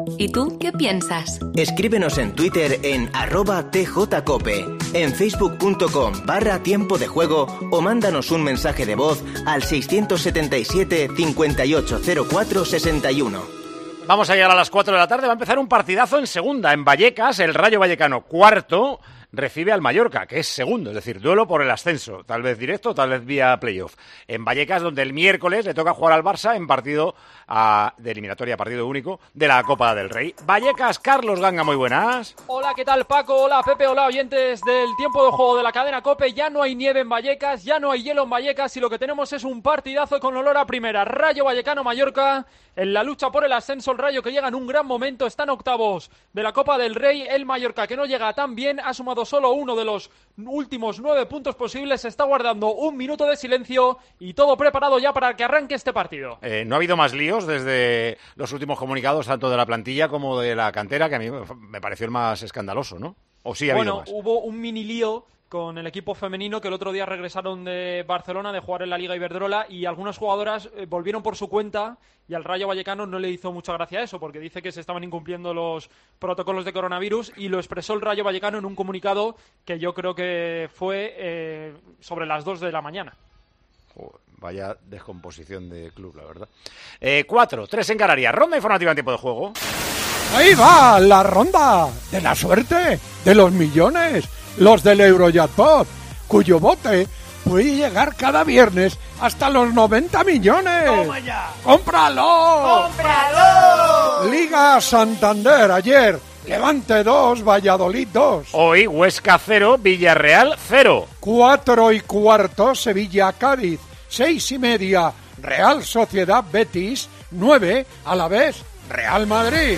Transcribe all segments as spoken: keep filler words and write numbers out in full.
¿Y tú qué piensas? Escríbenos en Twitter en arroba tjcope, en facebook.com barra tiempo de juego o mándanos un mensaje de voz al seiscientos setenta y siete, cincuenta y ocho cero cuatro, sesenta y uno. Vamos a llegar a las cuatro de la tarde, va a empezar un partidazo en segunda, en Vallecas, el Rayo Vallecano cuarto recibe al Mallorca, que es segundo, es decir, duelo por el ascenso, tal vez directo, tal vez vía playoff. En Vallecas, donde el miércoles le toca jugar al Barça en partido a, de eliminatoria, partido único, de la Copa del Rey. Vallecas, Carlos Ganga, muy buenas. Hola, ¿qué tal, Paco? Hola, Pepe, hola, oyentes del tiempo de juego de la cadena COPE. Ya no hay nieve en Vallecas, ya no hay hielo en Vallecas y lo que tenemos es un partidazo con olor a primera. Rayo Vallecano-Mallorca. En la lucha por el ascenso, el Rayo que llega en un gran momento, está en octavos de la Copa del Rey. El Mallorca, que no llega tan bien, ha sumado solo uno de los últimos nueve puntos posibles, se está guardando un minuto de silencio y todo preparado ya para que arranque este partido. Eh, no ha habido más líos desde los últimos comunicados, tanto de la plantilla como de la cantera, que a mí me pareció el más escandaloso, ¿no? ¿O sí ha habido bueno, más? Hubo un mini lío con el equipo femenino que el otro día regresaron de Barcelona de jugar en la Liga Iberdrola y algunas jugadoras eh, volvieron por su cuenta y al Rayo Vallecano no le hizo mucha gracia eso porque dice que se estaban incumpliendo los protocolos de coronavirus y lo expresó el Rayo Vallecano en un comunicado que yo creo que fue eh, sobre las dos de la mañana. Joder, vaya descomposición de club, la verdad. Eh, cuatro, tres en Canarias. Ronda informativa en tiempo de juego. Ahí va, la ronda de la suerte, de los millones, los del Eurojackpot, cuyo bote puede llegar cada viernes hasta los noventa millones. ¡Toma ya! ¡Cómpralo! ¡Cómpralo! Liga Santander ayer, Levante dos, Valladolid dos. Hoy Huesca cero, Villarreal cero. Cuatro y cuarto, Sevilla-Cádiz. Seis y media, Real Sociedad Betis. Nueve, Alavés, Real Madrid.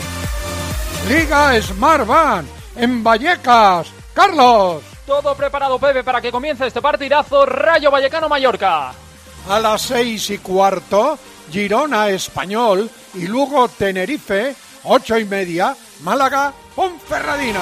Liga Smartbank en Vallecas. Carlos. Todo preparado, Pepe, para que comience este partidazo. Rayo Vallecano-Mallorca. A las seis y cuarto, Girona Español y Lugo Tenerife. Ocho y media, Málaga Ponferradina.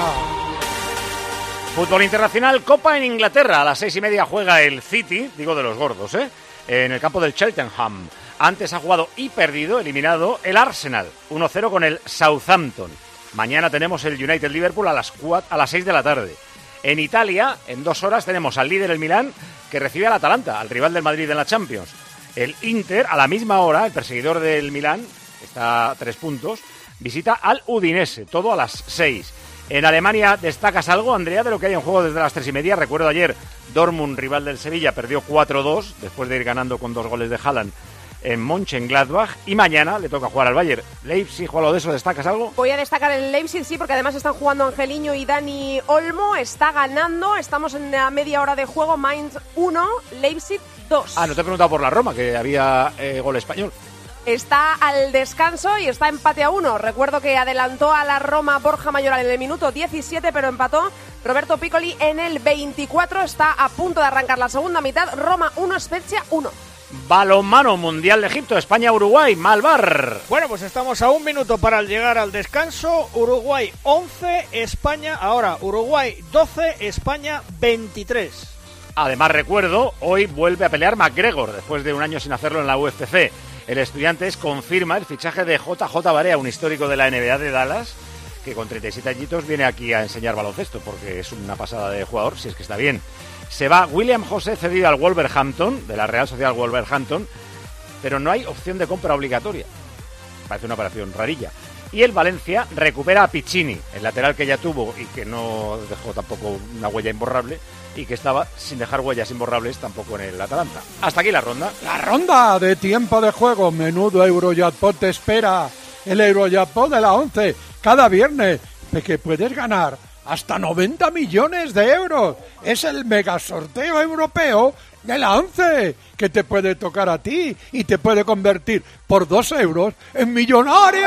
Fútbol internacional, Copa en Inglaterra. A las seis y media juega el City, digo de los gordos, ¿eh? En el campo del Cheltenham. Antes ha jugado y perdido, eliminado, el Arsenal. uno cero con el Southampton. Mañana tenemos el United-Liverpool a las cuatro, a las seis de la tarde. En Italia, en dos horas, tenemos al líder, el Milán, que recibe al Atalanta, al rival del Madrid en la Champions. El Inter, a la misma hora, el perseguidor del Milán, está a tres puntos, visita al Udinese, todo a las seis. En Alemania, ¿destacas algo, Andrea, de lo que hay en juego desde las tres y media? Recuerdo ayer, Dortmund, rival del Sevilla, perdió cuatro dos, después de ir ganando con dos goles de Haaland en Mönchengladbach, y mañana le toca jugar al Bayern. Leipzig, o algo de eso, ¿destacas algo? Voy a destacar el Leipzig, sí, porque además están jugando Angeliño y Dani Olmo, está ganando, estamos en la media hora de juego, Mainz uno, Leipzig dos. Ah, no te he preguntado por la Roma, que había eh, gol español. Está al descanso y está empate a uno. Recuerdo que adelantó a la Roma Borja Mayoral en el minuto diecisiete, pero empató Roberto Piccoli en el veinticuatro. Está a punto de arrancar la segunda mitad. Roma uno, Spezia uno. Balonmano Mundial de Egipto, España-Uruguay, Malvar. Bueno, pues estamos a un minuto para llegar al descanso. Uruguay once, España, ahora Uruguay doce, España veintitrés. Además, recuerdo, hoy vuelve a pelear McGregor, después de un año sin hacerlo en la U F C. El Estudiantes confirma el fichaje de J J Barea, un histórico de la N B A de Dallas, que con treinta y siete añitos viene aquí a enseñar baloncesto, porque es una pasada de jugador, si es que está bien. Se va William José cedido al Wolverhampton, de la Real Sociedad Wolverhampton, pero no hay opción de compra obligatoria. Parece una operación rarilla. Y el Valencia recupera a Piccini, el lateral que ya tuvo y que no dejó tampoco una huella imborrable, y que estaba sin dejar huellas imborrables tampoco en el Atalanta. Hasta aquí la ronda. La ronda de tiempo de juego. Menudo Eurojackpot te espera. El Eurojackpot de la once, cada viernes, de que puedes ganar hasta noventa millones de euros. Es el mega sorteo europeo de la once, que te puede tocar a ti y te puede convertir por dos euros en millonario.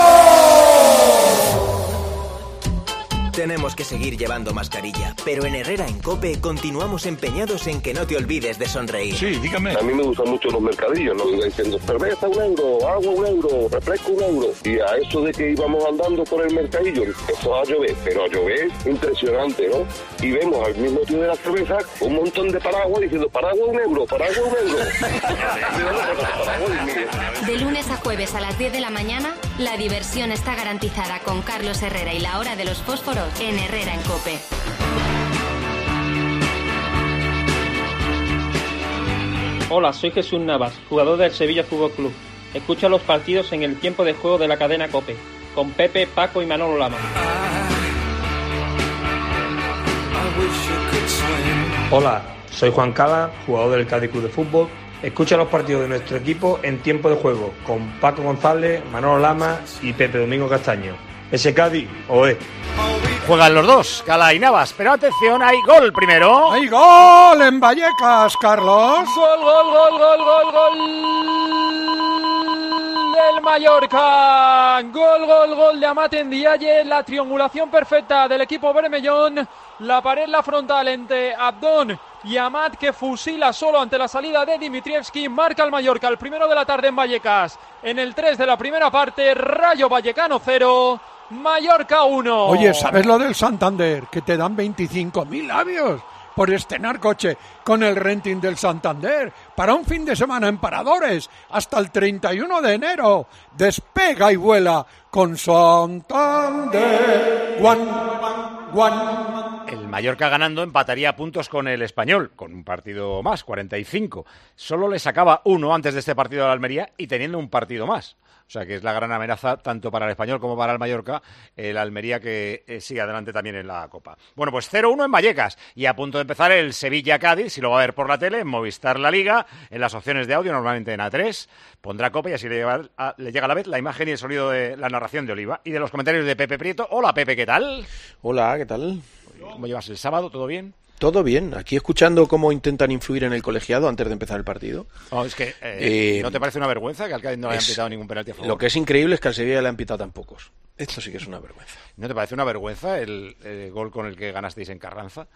Tenemos que seguir llevando mascarilla, pero en Herrera en COPE continuamos empeñados en que no te olvides de sonreír. Sí, dígame. A mí me gustan mucho los mercadillos, ¿no? Diciendo cerveza un euro, agua un euro, refresco un euro. Y a eso de que íbamos andando por el mercadillo, empezó a llover, pero a llover impresionante, ¿no? Y vemos al mismo tío de la cerveza un montón de paraguas diciendo paraguas un euro, paraguas un euro. De lunes a jueves a las diez de la mañana, La diversión está garantizada con Carlos Herrera y la hora de los fósforos en Herrera en COPE. Hola, soy Jesús Navas, jugador del Sevilla Fútbol Club. Escucha los partidos en el tiempo de juego de la cadena COPE, con Pepe, Paco y Manolo Lama. Hola, soy Juan Cala, jugador del Cádiz Club de Fútbol. Escucha los partidos de nuestro equipo en tiempo de juego, con Paco González, Manolo Lama y Pepe Domingo Castaño. Ese Cádiz, oe. Juegan los dos, Cala y Navas, pero atención, hay gol primero. ¡Hay gol en Vallecas, Carlos! ¡Gol, gol, gol, gol, gol, gol! Del Mallorca. Gol, gol, gol de Amat Ndiaye. La triangulación perfecta del equipo bermellón. La pared, la frontal entre Abdón y Amat, que fusila solo ante la salida de Dimitrievski. Marca el Mallorca, el primero de la tarde en Vallecas. En el tres de la primera parte, Rayo Vallecano cero, Mallorca uno. Oye, ¿sabes lo del Santander? Que te dan veinticinco mil labios por estrenar coche con el renting del Santander para un fin de semana en Paradores hasta el treinta y uno de enero. Despega y vuela con Santander. One, one. El Mallorca ganando empataría a puntos con el Español, con un partido más, cuarenta y cinco. Solo le sacaba uno antes de este partido de la Almería y teniendo un partido más. O sea que es la gran amenaza tanto para el Español como para el Mallorca, el Almería que eh, sigue adelante también en la Copa. Bueno, pues cero uno en Vallecas y a punto de empezar el Sevilla-Cádiz, si lo va a ver por la tele, en Movistar La Liga, en las opciones de audio, normalmente en A tres, pondrá Copa y así le llega, a, le llega a la vez la imagen y el sonido de la narración de Oliva y de los comentarios de Pepe Prieto. Hola Pepe, ¿qué tal? Hola, ¿qué tal? ¿Cómo llevas el sábado? ¿Todo bien? Todo bien, aquí escuchando cómo intentan influir en el colegiado antes de empezar el partido. Oh, es que, eh, eh, ¿no te parece una vergüenza que al Cádiz no le hayan pitado ningún penalti a favor? Lo que es increíble es que al Sevilla le han pitado tan pocos. Esto sí que es una vergüenza. ¿No te parece una vergüenza el, el gol con el que ganasteis en Carranza?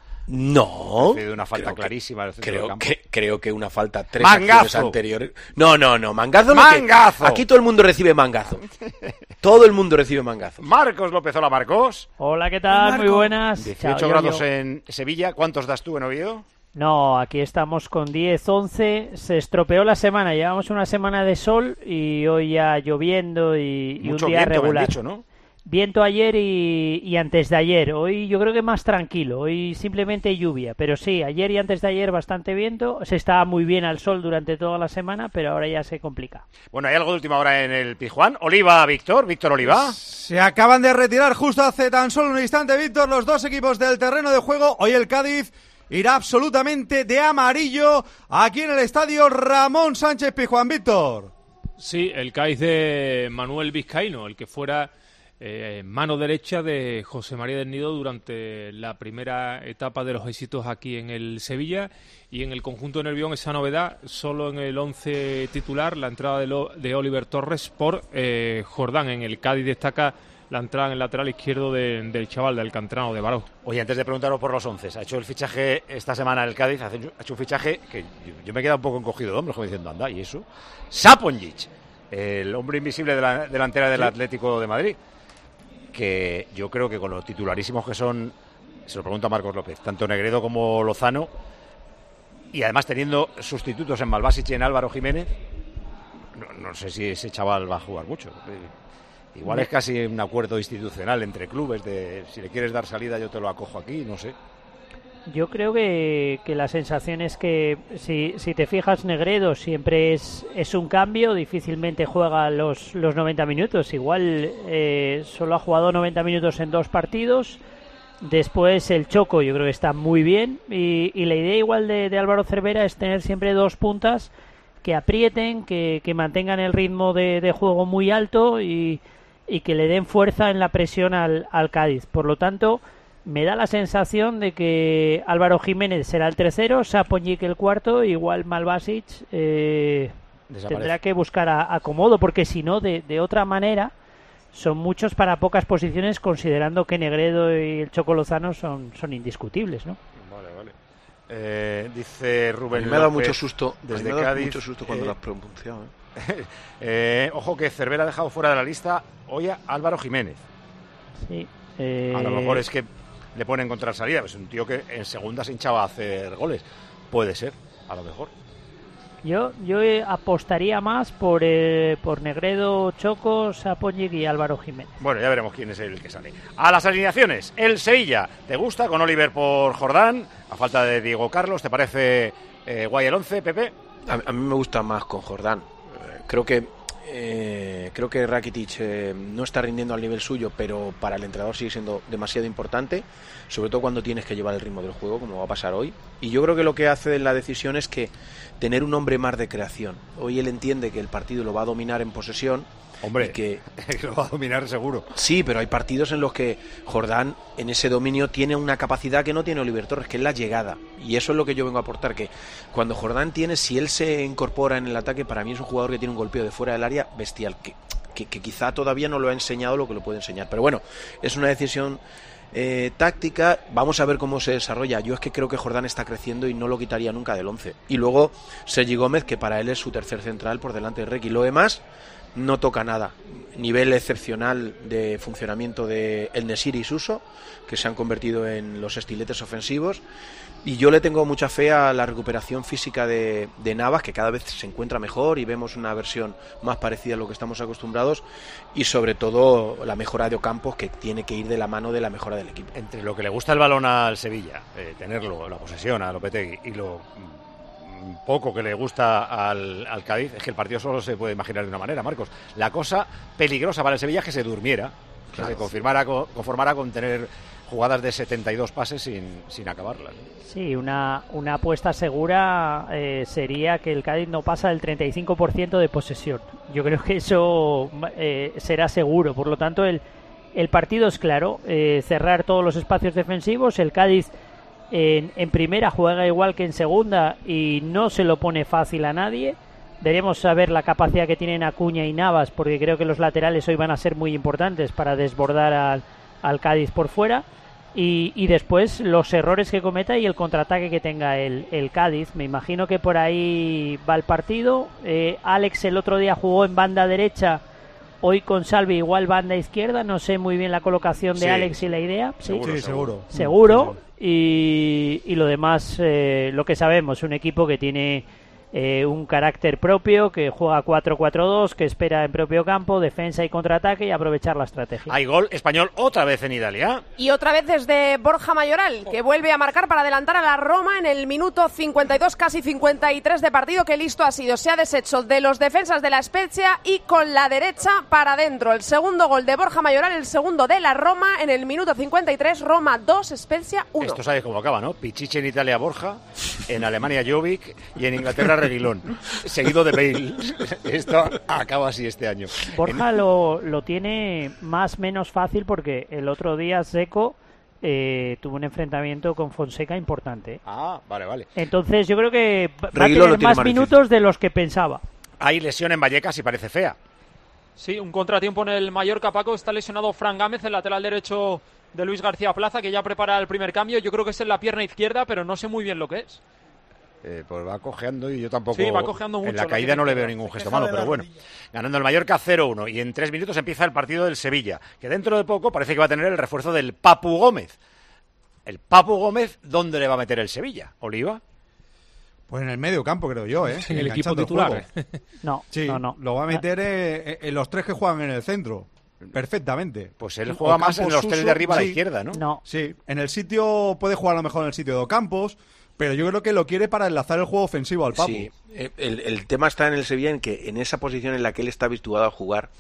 No. De una falta creo clarísima del que, centro creo del campo. Que, creo que una falta tres ¡Mangazo! acciones anteriores. No, no, no, mangazo. No, ¡Mangazo! que aquí todo el mundo recibe mangazo. Todo el mundo recibe mangazo. Marcos López, hola Marcos. Hola, ¿qué tal? Muy buenas. dieciocho Chao, grados yo, yo. en Sevilla. ¿Cuántos das tú en Oviedo? No, aquí estamos con diez, once. Se estropeó la semana. Llevamos una semana de sol y hoy ya lloviendo y, y un Mucho día viento, me han regular. dicho, ¿no? Viento ayer y, y antes de ayer. Hoy yo creo que más tranquilo. Hoy simplemente lluvia. Pero sí, ayer y antes de ayer bastante viento. Se estaba muy bien al sol durante toda la semana, pero ahora ya se complica. Bueno, hay algo de última hora en el Pizjuán. Oliva, Víctor. Víctor Oliva. Se acaban de retirar justo hace tan solo un instante, Víctor, los dos equipos del terreno de juego. Hoy el Cádiz irá absolutamente de amarillo aquí en el estadio Ramón Sánchez Pizjuán. Víctor. Sí, el Cádiz de Manuel Vizcaíno, el que fuera eh, mano derecha de José María del Nido durante la primera etapa de los éxitos aquí en el Sevilla. Y en el conjunto de Nervión esa novedad, solo en el once titular, la entrada de, lo, de Oliver Torres por eh, Jordán. En el Cádiz destaca la entrada en el lateral izquierdo de, del chaval, del canterano de Baró. Oye, antes de preguntaros por los once, ha hecho el fichaje esta semana el Cádiz, ha hecho un fichaje que yo, yo me he quedado un poco encogido de hombros, como diciendo, anda, ¿y eso? Saponjic, el hombre invisible de la delantera del ¿Sí? Atlético de Madrid, que yo creo que con los titularísimos que son, se lo pregunta Marcos López, tanto Negredo como Lozano, y además teniendo sustitutos en Malvasic y en Álvaro Jiménez, no, no sé si ese chaval va a jugar mucho. Igual es casi un acuerdo institucional entre clubes de si le quieres dar salida yo te lo acojo aquí, no sé. Yo creo que, que la sensación es que si, si te fijas, Negredo siempre es, es un cambio, difícilmente juega los, los noventa minutos, igual eh, solo ha jugado noventa minutos en dos partidos. Después el Choco yo creo que está muy bien y, y la idea igual de, de Álvaro Cervera es tener siempre dos puntas que aprieten, que, que mantengan el ritmo de, de juego muy alto y, y que le den fuerza en la presión al, al Cádiz. Por lo tanto, me da la sensación de que Álvaro Jiménez será el tercero, Saponjic el cuarto, igual Malvasic eh, tendrá que buscar a, acomodo, porque si no, de, de otra manera, son muchos para pocas posiciones, considerando que Negredo y el Choco Lozano son, son indiscutibles, ¿no? Vale, vale. Eh, dice Rubén me ha dado López, mucho susto, desde me ha dado Cádiz, mucho susto cuando eh, lo has pronunciado. ¿eh? eh, ojo que Cervera ha dejado fuera de la lista hoy a Álvaro Jiménez. Sí. Eh... A lo mejor es que le pone a encontrar salida, es un tío que en segunda se hinchaba a hacer goles. Puede ser, a lo mejor. Yo yo eh, apostaría más por eh, por Negredo, Choco, Sapoñic y Álvaro Jiménez. Bueno, ya veremos quién es el que sale. A las alineaciones, el Sevilla, ¿te gusta? Con Oliver por Jordán, a falta de Diego Carlos, ¿te parece eh, guay el once, Pepe? A, a mí me gusta más con Jordán. Eh, creo que eh, creo que Rakitic eh, no está rindiendo al nivel suyo, pero para el entrenador sigue siendo demasiado importante, sobre todo cuando tienes que llevar el ritmo del juego, como va a pasar hoy. Y yo creo que lo que hace la decisión es que tener un hombre más de creación. Hoy él entiende que el partido lo va a dominar en posesión. Hombre, y que lo va a dominar seguro. Sí, pero hay partidos en los que Jordán en ese dominio tiene una capacidad que no tiene Oliver Torres, que es la llegada. Y eso es lo que yo vengo a aportar, que cuando Jordán tiene, si él se incorpora en el ataque, para mí es un jugador que tiene un golpeo de fuera del área bestial, que, que, que quizá todavía no lo ha enseñado lo que lo puede enseñar. Pero bueno, es una decisión eh, táctica, vamos a ver cómo se desarrolla. Yo es que creo que Jordán está creciendo y no lo quitaría nunca del once. Y luego Sergi Gómez, que para él es su tercer central por delante de Requi. Lo demás no toca nada. Nivel excepcional de funcionamiento de El Nesiri y Suso, que se han convertido en los estiletes ofensivos, y yo le tengo mucha fe a la recuperación física de, de Navas, que cada vez se encuentra mejor y vemos una versión más parecida a lo que estamos acostumbrados, y sobre todo la mejora de Ocampos, que tiene que ir de la mano de la mejora del equipo. Entre lo que le gusta el balón al Sevilla, eh, tenerlo, la posesión a Lopetegui, y lo poco que le gusta al, al Cádiz, es que el partido solo se puede imaginar de una manera, Marcos. La cosa peligrosa para el Sevilla es que se durmiera, que claro, se confirmara, conformara con tener jugadas de setenta y dos pases sin, sin acabarlas. Sí, una, una apuesta segura eh, sería que el Cádiz no pasa del treinta y cinco por ciento de posesión. Yo creo que eso eh, será seguro. Por lo tanto, el, el partido es claro, eh, cerrar todos los espacios defensivos. El Cádiz En, en primera juega igual que en segunda y no se lo pone fácil a nadie. Veremos a ver la capacidad que tienen Acuña y Navas, porque creo que los laterales hoy van a ser muy importantes para desbordar al, al Cádiz por fuera. Y, y después los errores que cometa y el contraataque que tenga el, el Cádiz. Me imagino que por ahí va el partido. eh, Alex el otro día jugó en banda derecha, hoy con Salvi igual banda izquierda. No sé muy bien la colocación de sí. Alex y la idea. Sí, seguro. Sí, seguro. Seguro. Sí, sí. Y, y lo demás, eh, lo que sabemos, un equipo que tiene eh, un carácter propio, que juega cuatro cuatro dos, que espera en propio campo, defensa y contraataque, y aprovechar la estrategia. Hay gol español otra vez en Italia. Y otra vez desde Borja Mayoral, que vuelve a marcar para adelantar a la Roma en el minuto cincuenta y dos, casi cincuenta y tres de partido. Que listo ha sido, se ha deshecho de los defensas de la Spezia y con la derecha para adentro. El segundo gol de Borja Mayoral, el segundo de la Roma en el minuto cincuenta y tres. Roma dos, Spezia uno. Esto sabes cómo acaba, ¿no? Pichichi en Italia Borja, en Alemania Jovic y en Inglaterra Reguilón, seguido de Bale. Esto acaba así este año. Borja lo, lo tiene más menos fácil porque el otro día Seco eh, tuvo un enfrentamiento con Fonseca importante. Ah, vale, vale. Entonces yo creo que va Reguilón a tener más, más minutos de los que pensaba. Hay lesión en Vallecas y parece fea. Sí, un contratiempo en el Mallorca, Paco. Está lesionado Fran Gámez, el lateral derecho de Luis García Plaza, que ya prepara el primer cambio. Yo creo que es en la pierna izquierda, pero no sé muy bien lo que es. Eh, pues va cojeando y yo tampoco. Sí, va cojeando mucho. En la caída no le veo ningún gesto malo, pero bueno. Ganando el Mallorca cero uno y en tres minutos empieza el partido del Sevilla, que dentro de poco parece que va a tener el refuerzo del Papu Gómez. El Papu Gómez, ¿dónde le va a meter el Sevilla? ¿Oliva? Pues en el medio campo, creo yo, ¿eh? En el equipo titular. No, sí, no, no. Lo va a meter eh, en los tres que juegan en el centro. Perfectamente. Pues él juega más en los tres de arriba a la izquierda, ¿no? No. Sí, en el sitio, puede jugar a lo mejor en el sitio de Ocampos, pero yo creo que lo quiere para enlazar el juego ofensivo al Papu. Sí, el, el tema está en el Sevilla en que en esa posición en la que él está habituado a jugar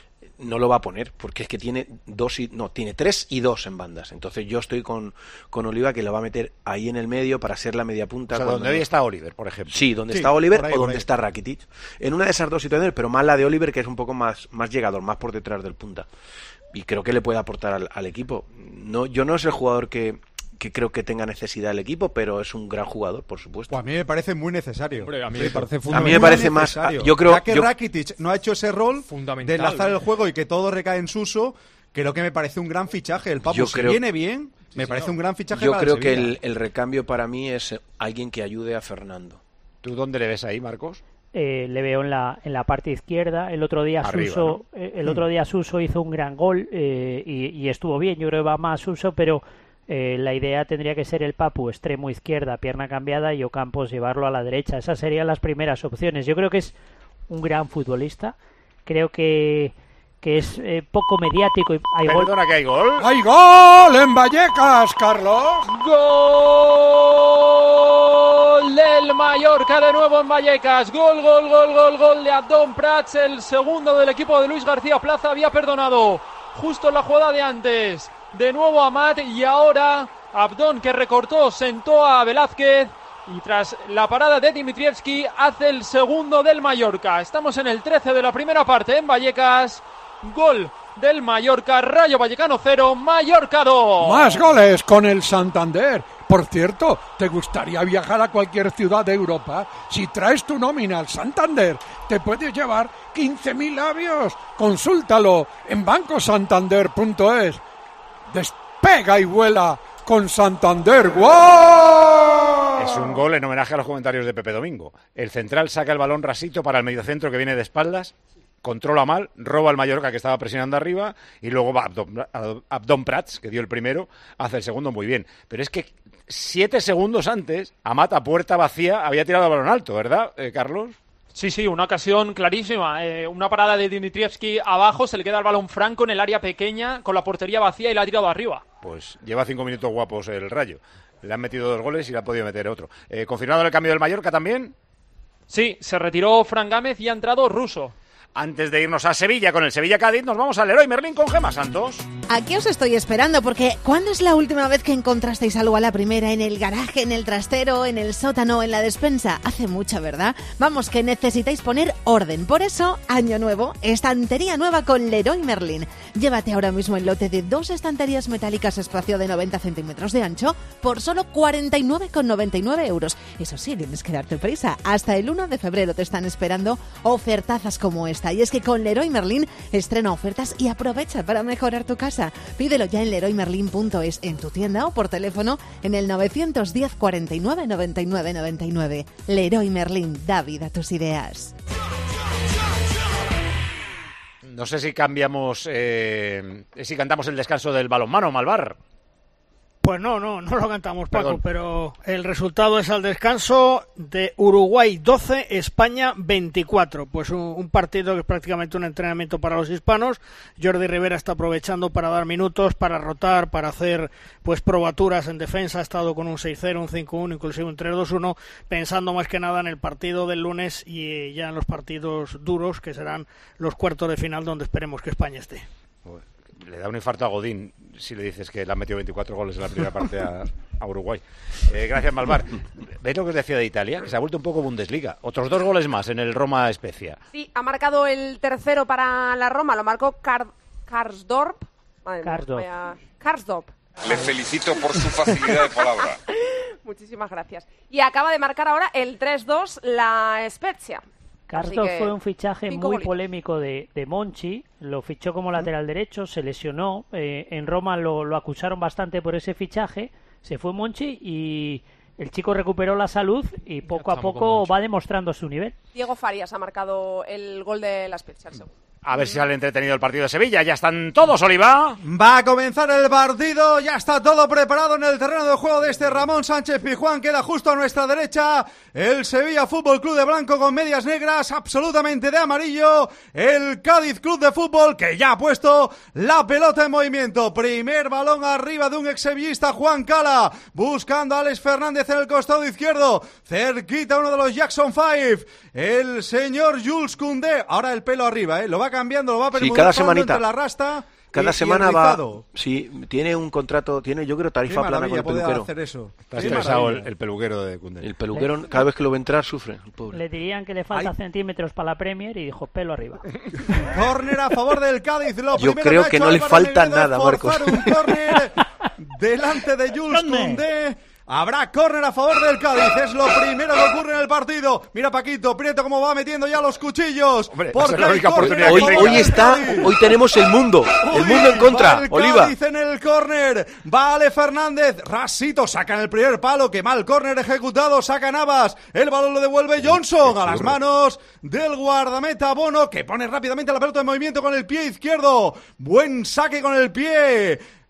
no lo va a poner, porque es que tiene dos y no, tiene tres y dos en bandas. Entonces yo estoy con, con Oliva, que lo va a meter ahí en el medio para ser la media punta. O sea, donde hoy está Oliver, por ejemplo. Sí, donde sí, está Oliver ahí, o donde ahí. está Rakitic. En una de esas dos situaciones, pero más la de Oliver, que es un poco más, más llegador, más por detrás del punta. Y creo que le puede aportar al, al equipo. No, yo no es el jugador que, que creo que tenga necesidad el equipo, pero es un gran jugador, por supuesto. Pues a mí me parece muy necesario. Hombre, a mí me parece A mí me parece más. Yo creo ya que yo... Rakitic no ha hecho ese rol fundamental de enlazar el juego y que todo recae en Suso, creo que me parece un gran fichaje. El Papu, yo si creo... viene bien, sí, me parece señor. un gran fichaje. Yo para creo el que Sevilla. el, el recambio para mí es alguien que ayude a Fernando. ¿Tú dónde le ves ahí, Marcos? Eh, le veo en la en la parte izquierda. El otro día Arriba, Suso ¿no? eh, el otro día Suso hizo un gran gol eh, y, y estuvo bien. Yo creo que va más Suso, pero Eh, la idea tendría que ser el Papu extremo izquierda, pierna cambiada, y Ocampos llevarlo a la derecha. Esas serían las primeras opciones. Yo creo que es un gran futbolista. Creo que, que es eh, poco mediático. Y hay gol. Perdona, que hay gol. ¡Hay gol en Vallecas, Carlos! ¡Gol del Mallorca de nuevo en Vallecas! Gol, gol, gol, gol, gol de Abdón Prats, el segundo del equipo de Luis García Plaza. Había perdonado justo en la jugada de antes. De nuevo Amat, y ahora Abdón, que recortó, sentó a Velázquez, y tras la parada de Dimitrievski hace el segundo del Mallorca. Estamos en el trece de la primera parte en Vallecas. Gol del Mallorca, Rayo Vallecano cero, Mallorca dos. Más goles con el Santander. Por cierto, ¿te gustaría viajar a cualquier ciudad de Europa? Si traes tu nómina al Santander, te puedes llevar quince mil labios. Consúltalo en banco santander punto es. Despega y vuela con Santander. ¡Wow! Es un gol en homenaje a los comentarios de Pepe Domingo. El central saca el balón rasito para el mediocentro, que viene de espaldas, controla mal, roba al Mallorca, que estaba presionando arriba, y luego va Abdón, Abdón Prats, que dio el primero, hace el segundo muy bien. Pero es que siete segundos antes, Amat, a puerta vacía, había tirado el balón alto, ¿verdad, eh, Carlos? Sí, sí, una ocasión clarísima. Eh, una parada de Dimitrievski abajo, se le queda el balón franco en el área pequeña, con la portería vacía, y la ha tirado arriba. Pues lleva cinco minutos guapos el Rayo. Le han metido dos goles y le ha podido meter otro. Eh, ¿Confirmado el cambio del Mallorca también? Sí, se retiró Fran Gámez y ha entrado Russo. Antes de irnos a Sevilla con el Sevilla-Cádiz, nos vamos al Leroy Merlin con Gemma Santos. Aquí os estoy esperando, porque ¿cuándo es la última vez que encontrasteis algo a la primera? ¿En el garaje, en el trastero, en el sótano, en la despensa? Hace mucho, ¿verdad? Vamos, que necesitáis poner orden. Por eso, año nuevo, estantería nueva con Leroy Merlin. Llévate ahora mismo el lote de dos estanterías metálicas espacio de noventa centímetros de ancho por solo cuarenta y nueve con noventa y nueve euros. Eso sí, tienes que darte prisa. Hasta el uno de febrero te están esperando ofertazas como esta. Y es que con Leroy Merlin estrena ofertas y aprovecha para mejorar tu casa. Pídelo ya en leroy merlin punto es, en tu tienda o por teléfono en el novecientos diez cuarenta y nueve noventa y nueve noventa y nueve. Leroy Merlin, da vida a tus ideas. No sé si cambiamos, eh, si cantamos el descanso del balonmano, Malvar. Pues no, no, no lo cantamos, Paco, Perdón. Pero el resultado es al descanso de Uruguay doce, España veinticuatro. Pues un, un partido que es prácticamente un entrenamiento para los hispanos. Jordi Rivera está aprovechando para dar minutos, para rotar, para hacer pues probaturas en defensa. Ha estado con un seis cero, un cinco uno, inclusive un tres dos uno, pensando más que nada en el partido del lunes y ya en los partidos duros, que serán los cuartos de final, donde esperemos que España esté. Le da un infarto a Godín si le dices que le han metido veinticuatro goles en la primera parte a, a Uruguay. Eh, gracias, Malvar. ¿Veis lo que os decía de Italia? Que se ha vuelto un poco Bundesliga. Otros dos goles más en el Roma Spezia. Sí, ha marcado el tercero para la Roma. Lo marcó Kar- Karsdorp. Karsdorp. Karsdorp. Le felicito por su facilidad de palabra. Muchísimas gracias. Y acaba de marcar ahora el tres dos la Spezia. Karsdorp fue un fichaje muy golitos. polémico de, de Monchi. Lo fichó como lateral derecho, se lesionó. Eh, en Roma lo, lo acusaron bastante por ese fichaje. Se fue Monchi y el chico recuperó la salud y poco a poco va demostrando su nivel. Diego Farias ha marcado el gol de la Spezia, el segundo. A ver si sale entretenido el partido de Sevilla. Ya están todos, Oliva. Va a comenzar el partido. Ya está todo preparado en el terreno de juego de este Ramón Sánchez Pizjuán. Queda justo a nuestra derecha el Sevilla Fútbol Club de blanco con medias negras, absolutamente de amarillo. El Cádiz Club de Fútbol, que ya ha puesto la pelota en movimiento. Primer balón arriba de un exsevillista, Juan Cala, buscando a Alex Fernández en el costado izquierdo. Cerquita uno de los Jackson Five, el señor Jules Koundé. Ahora el pelo arriba, ¿eh? Lo va cambiando, lo va permutando sí, cada semanita. Entre la rasta cada y, semana y va, sí, tiene un contrato, tiene yo creo tarifa plana con el peluquero. Hacer eso. Está estresado el, el peluquero de Koundé. El peluquero, le, cada vez que lo ve entrar, sufre. El pobre. Le dirían que le falta Ay. centímetros para la Premier y dijo pelo arriba. Córner a favor del Cádiz. Lo yo creo que, que no le falta nada, Marcos. Un córner delante de Jules Koundé. Habrá córner a favor del Cádiz, es lo primero que ocurre en el partido. Mira Paquito Prieto cómo va metiendo ya los cuchillos. Hombre, porque hay córner hoy, hoy está, hoy tenemos el mundo, el Uy, mundo en contra. Va el Oliva. Cádiz en el córner, vale Fernández, Rasito saca en el primer palo, que mal córner ejecutado, saca Navas, el balón lo devuelve Johnson a las manos del guardameta Bono, que pone rápidamente la pelota en movimiento con el pie izquierdo. Buen saque con el pie.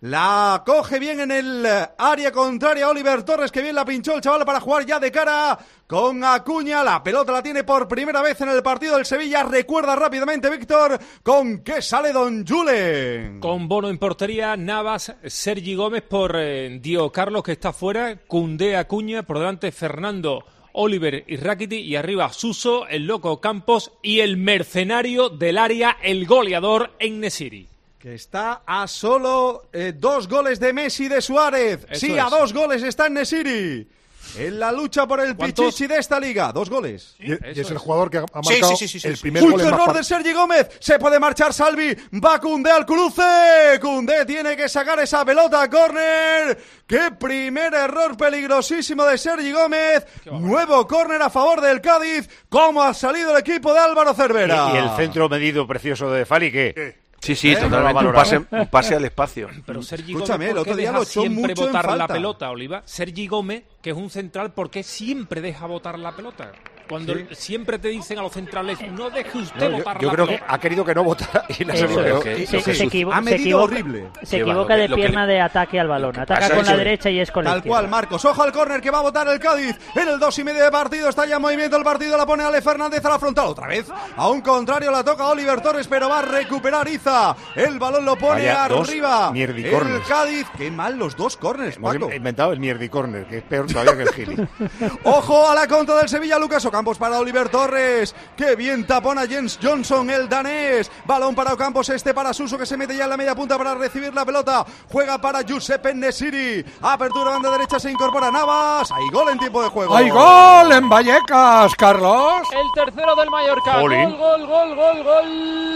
La coge bien en el área contraria Oliver Torres, que bien la pinchó el chaval para jugar ya de cara con Acuña. La pelota la tiene por primera vez en el partido del Sevilla. Recuerda rápidamente, Víctor, con qué sale Don Julen. Con Bono en portería, Navas, Sergi Gómez por eh, Dio Carlos, que está fuera, Koundé, Acuña, por delante Fernando, Oliver y Rakiti, y arriba Suso, el loco Campos y el mercenario del área, el goleador En-Nesyri. Que está a solo eh, dos goles de Messi y de Suárez. Eso sí, es. a dos goles está En-Nesyri. En la lucha por el Pichichi de esta liga. Dos goles. Y, y es el jugador que ha marcado Sí, sí, sí, sí, sí, el sí. primer Último gol en más error par- de Sergi Gómez. Se puede marchar Salvi. Va Koundé al cruce. Koundé tiene que sacar esa pelota a córner. ¡Qué primer error peligrosísimo de Sergi Gómez! Nuevo córner a favor del Cádiz. ¿Cómo ha salido el equipo de Álvaro Cervera? Y, y el centro medido precioso de Fali, ¿qué? Sí, sí, ¿Eh? totalmente. No Un pase, un pase al espacio. Pero Sergi Escúchame, Gómez, el ¿por otro qué día deja lo echó siempre mucho en botar la falta? pelota, Oliva? Sergi Gómez, que es un central, ¿por qué siempre deja botar la pelota? Cuando Sí. siempre te dicen a los centrales, no deje usted No, yo, botar yo la creo pelota. que ha querido que no votara y la Eso salido es. peor. Se, se, se equivo- Ha se medido equivoca, horrible. se Qué va, equivoca lo que- de lo que pierna le- de ataque al balón. Ataca Eso con la es. derecha y es con la Tal izquierda. cual, Marcos. Ojo al córner que va a votar el Cádiz. En el dos y medio de partido está ya en movimiento el partido. La pone Ale Fernández a la frontal otra vez. A un contrario la toca Oliver Torres, pero va a recuperar Iza. El balón lo pone Vaya, dos arriba. mierdicorners. El Cádiz. Qué mal los dos córners, Hemos Paco. inventado el mierdi corner, que es peor todavía que el gili. Ojo a la contra del Sevilla, Lucas Ocampos para Oliver Torres. Qué bien tapona Jens Johnson, el danés. Balón para Ocampos, este para Suso, que se mete ya en la media punta para recibir la pelota. Juega para Giuseppe En-Nesyri. Apertura, banda derecha, se incorpora Navas. Hay gol en tiempo de juego. ¡Hay gol en Vallecas, Carlos! El tercero del Mallorca. Jolín. Gol, gol, gol, gol,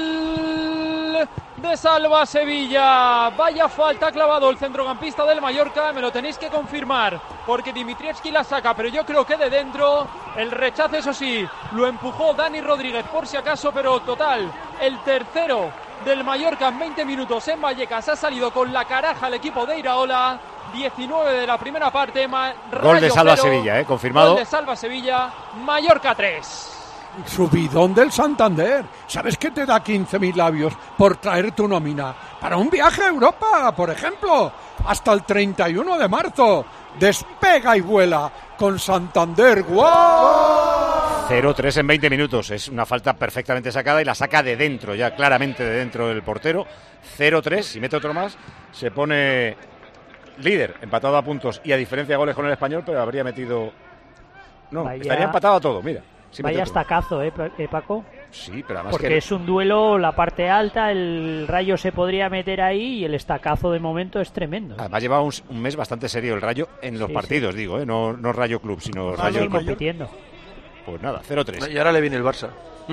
gol de Salva Sevilla. Vaya falta, ha clavado el centrocampista del Mallorca. Me lo tenéis que confirmar, porque Dimitrievski la saca, pero yo creo que de dentro. El rechazo, eso sí, lo empujó Dani Rodríguez por si acaso, pero total, el tercero del Mallorca en veinte minutos en Vallecas ha salido con la caraja el equipo de Iraola. diecinueve de la primera parte. Ma- Gol de Rayo Salva cero, Sevilla, ¿eh? Confirmado. Gol de Salva Sevilla, Mallorca tres. Subidón del Santander. ¿Sabes que te da quince mil labios por traer tu nómina para un viaje a Europa, por ejemplo? Hasta el treinta y uno de marzo. Despega y vuela con Santander. ¡Guau! cero tres en veinte minutos. Es una falta perfectamente sacada y la saca de dentro, ya claramente de dentro del portero. cero tres, si mete otro más, se pone líder, empatado a puntos y a diferencia de goles con el Español, pero habría metido... No, Vaya- estaría empatado a todo, mira. si mete Vaya otro. estacazo, ¿eh, Pa- eh, Paco? Sí, pero además Porque que... es un duelo, la parte alta, el Rayo se podría meter ahí y el estacazo de momento es tremendo. Además lleva un, un mes bastante serio el Rayo en los Sí, partidos, digo, ¿eh? no, no Rayo Club, sino Ah, Rayo sí, Club. compitiendo. Pues nada, cero tres. Y ahora le viene el Barça.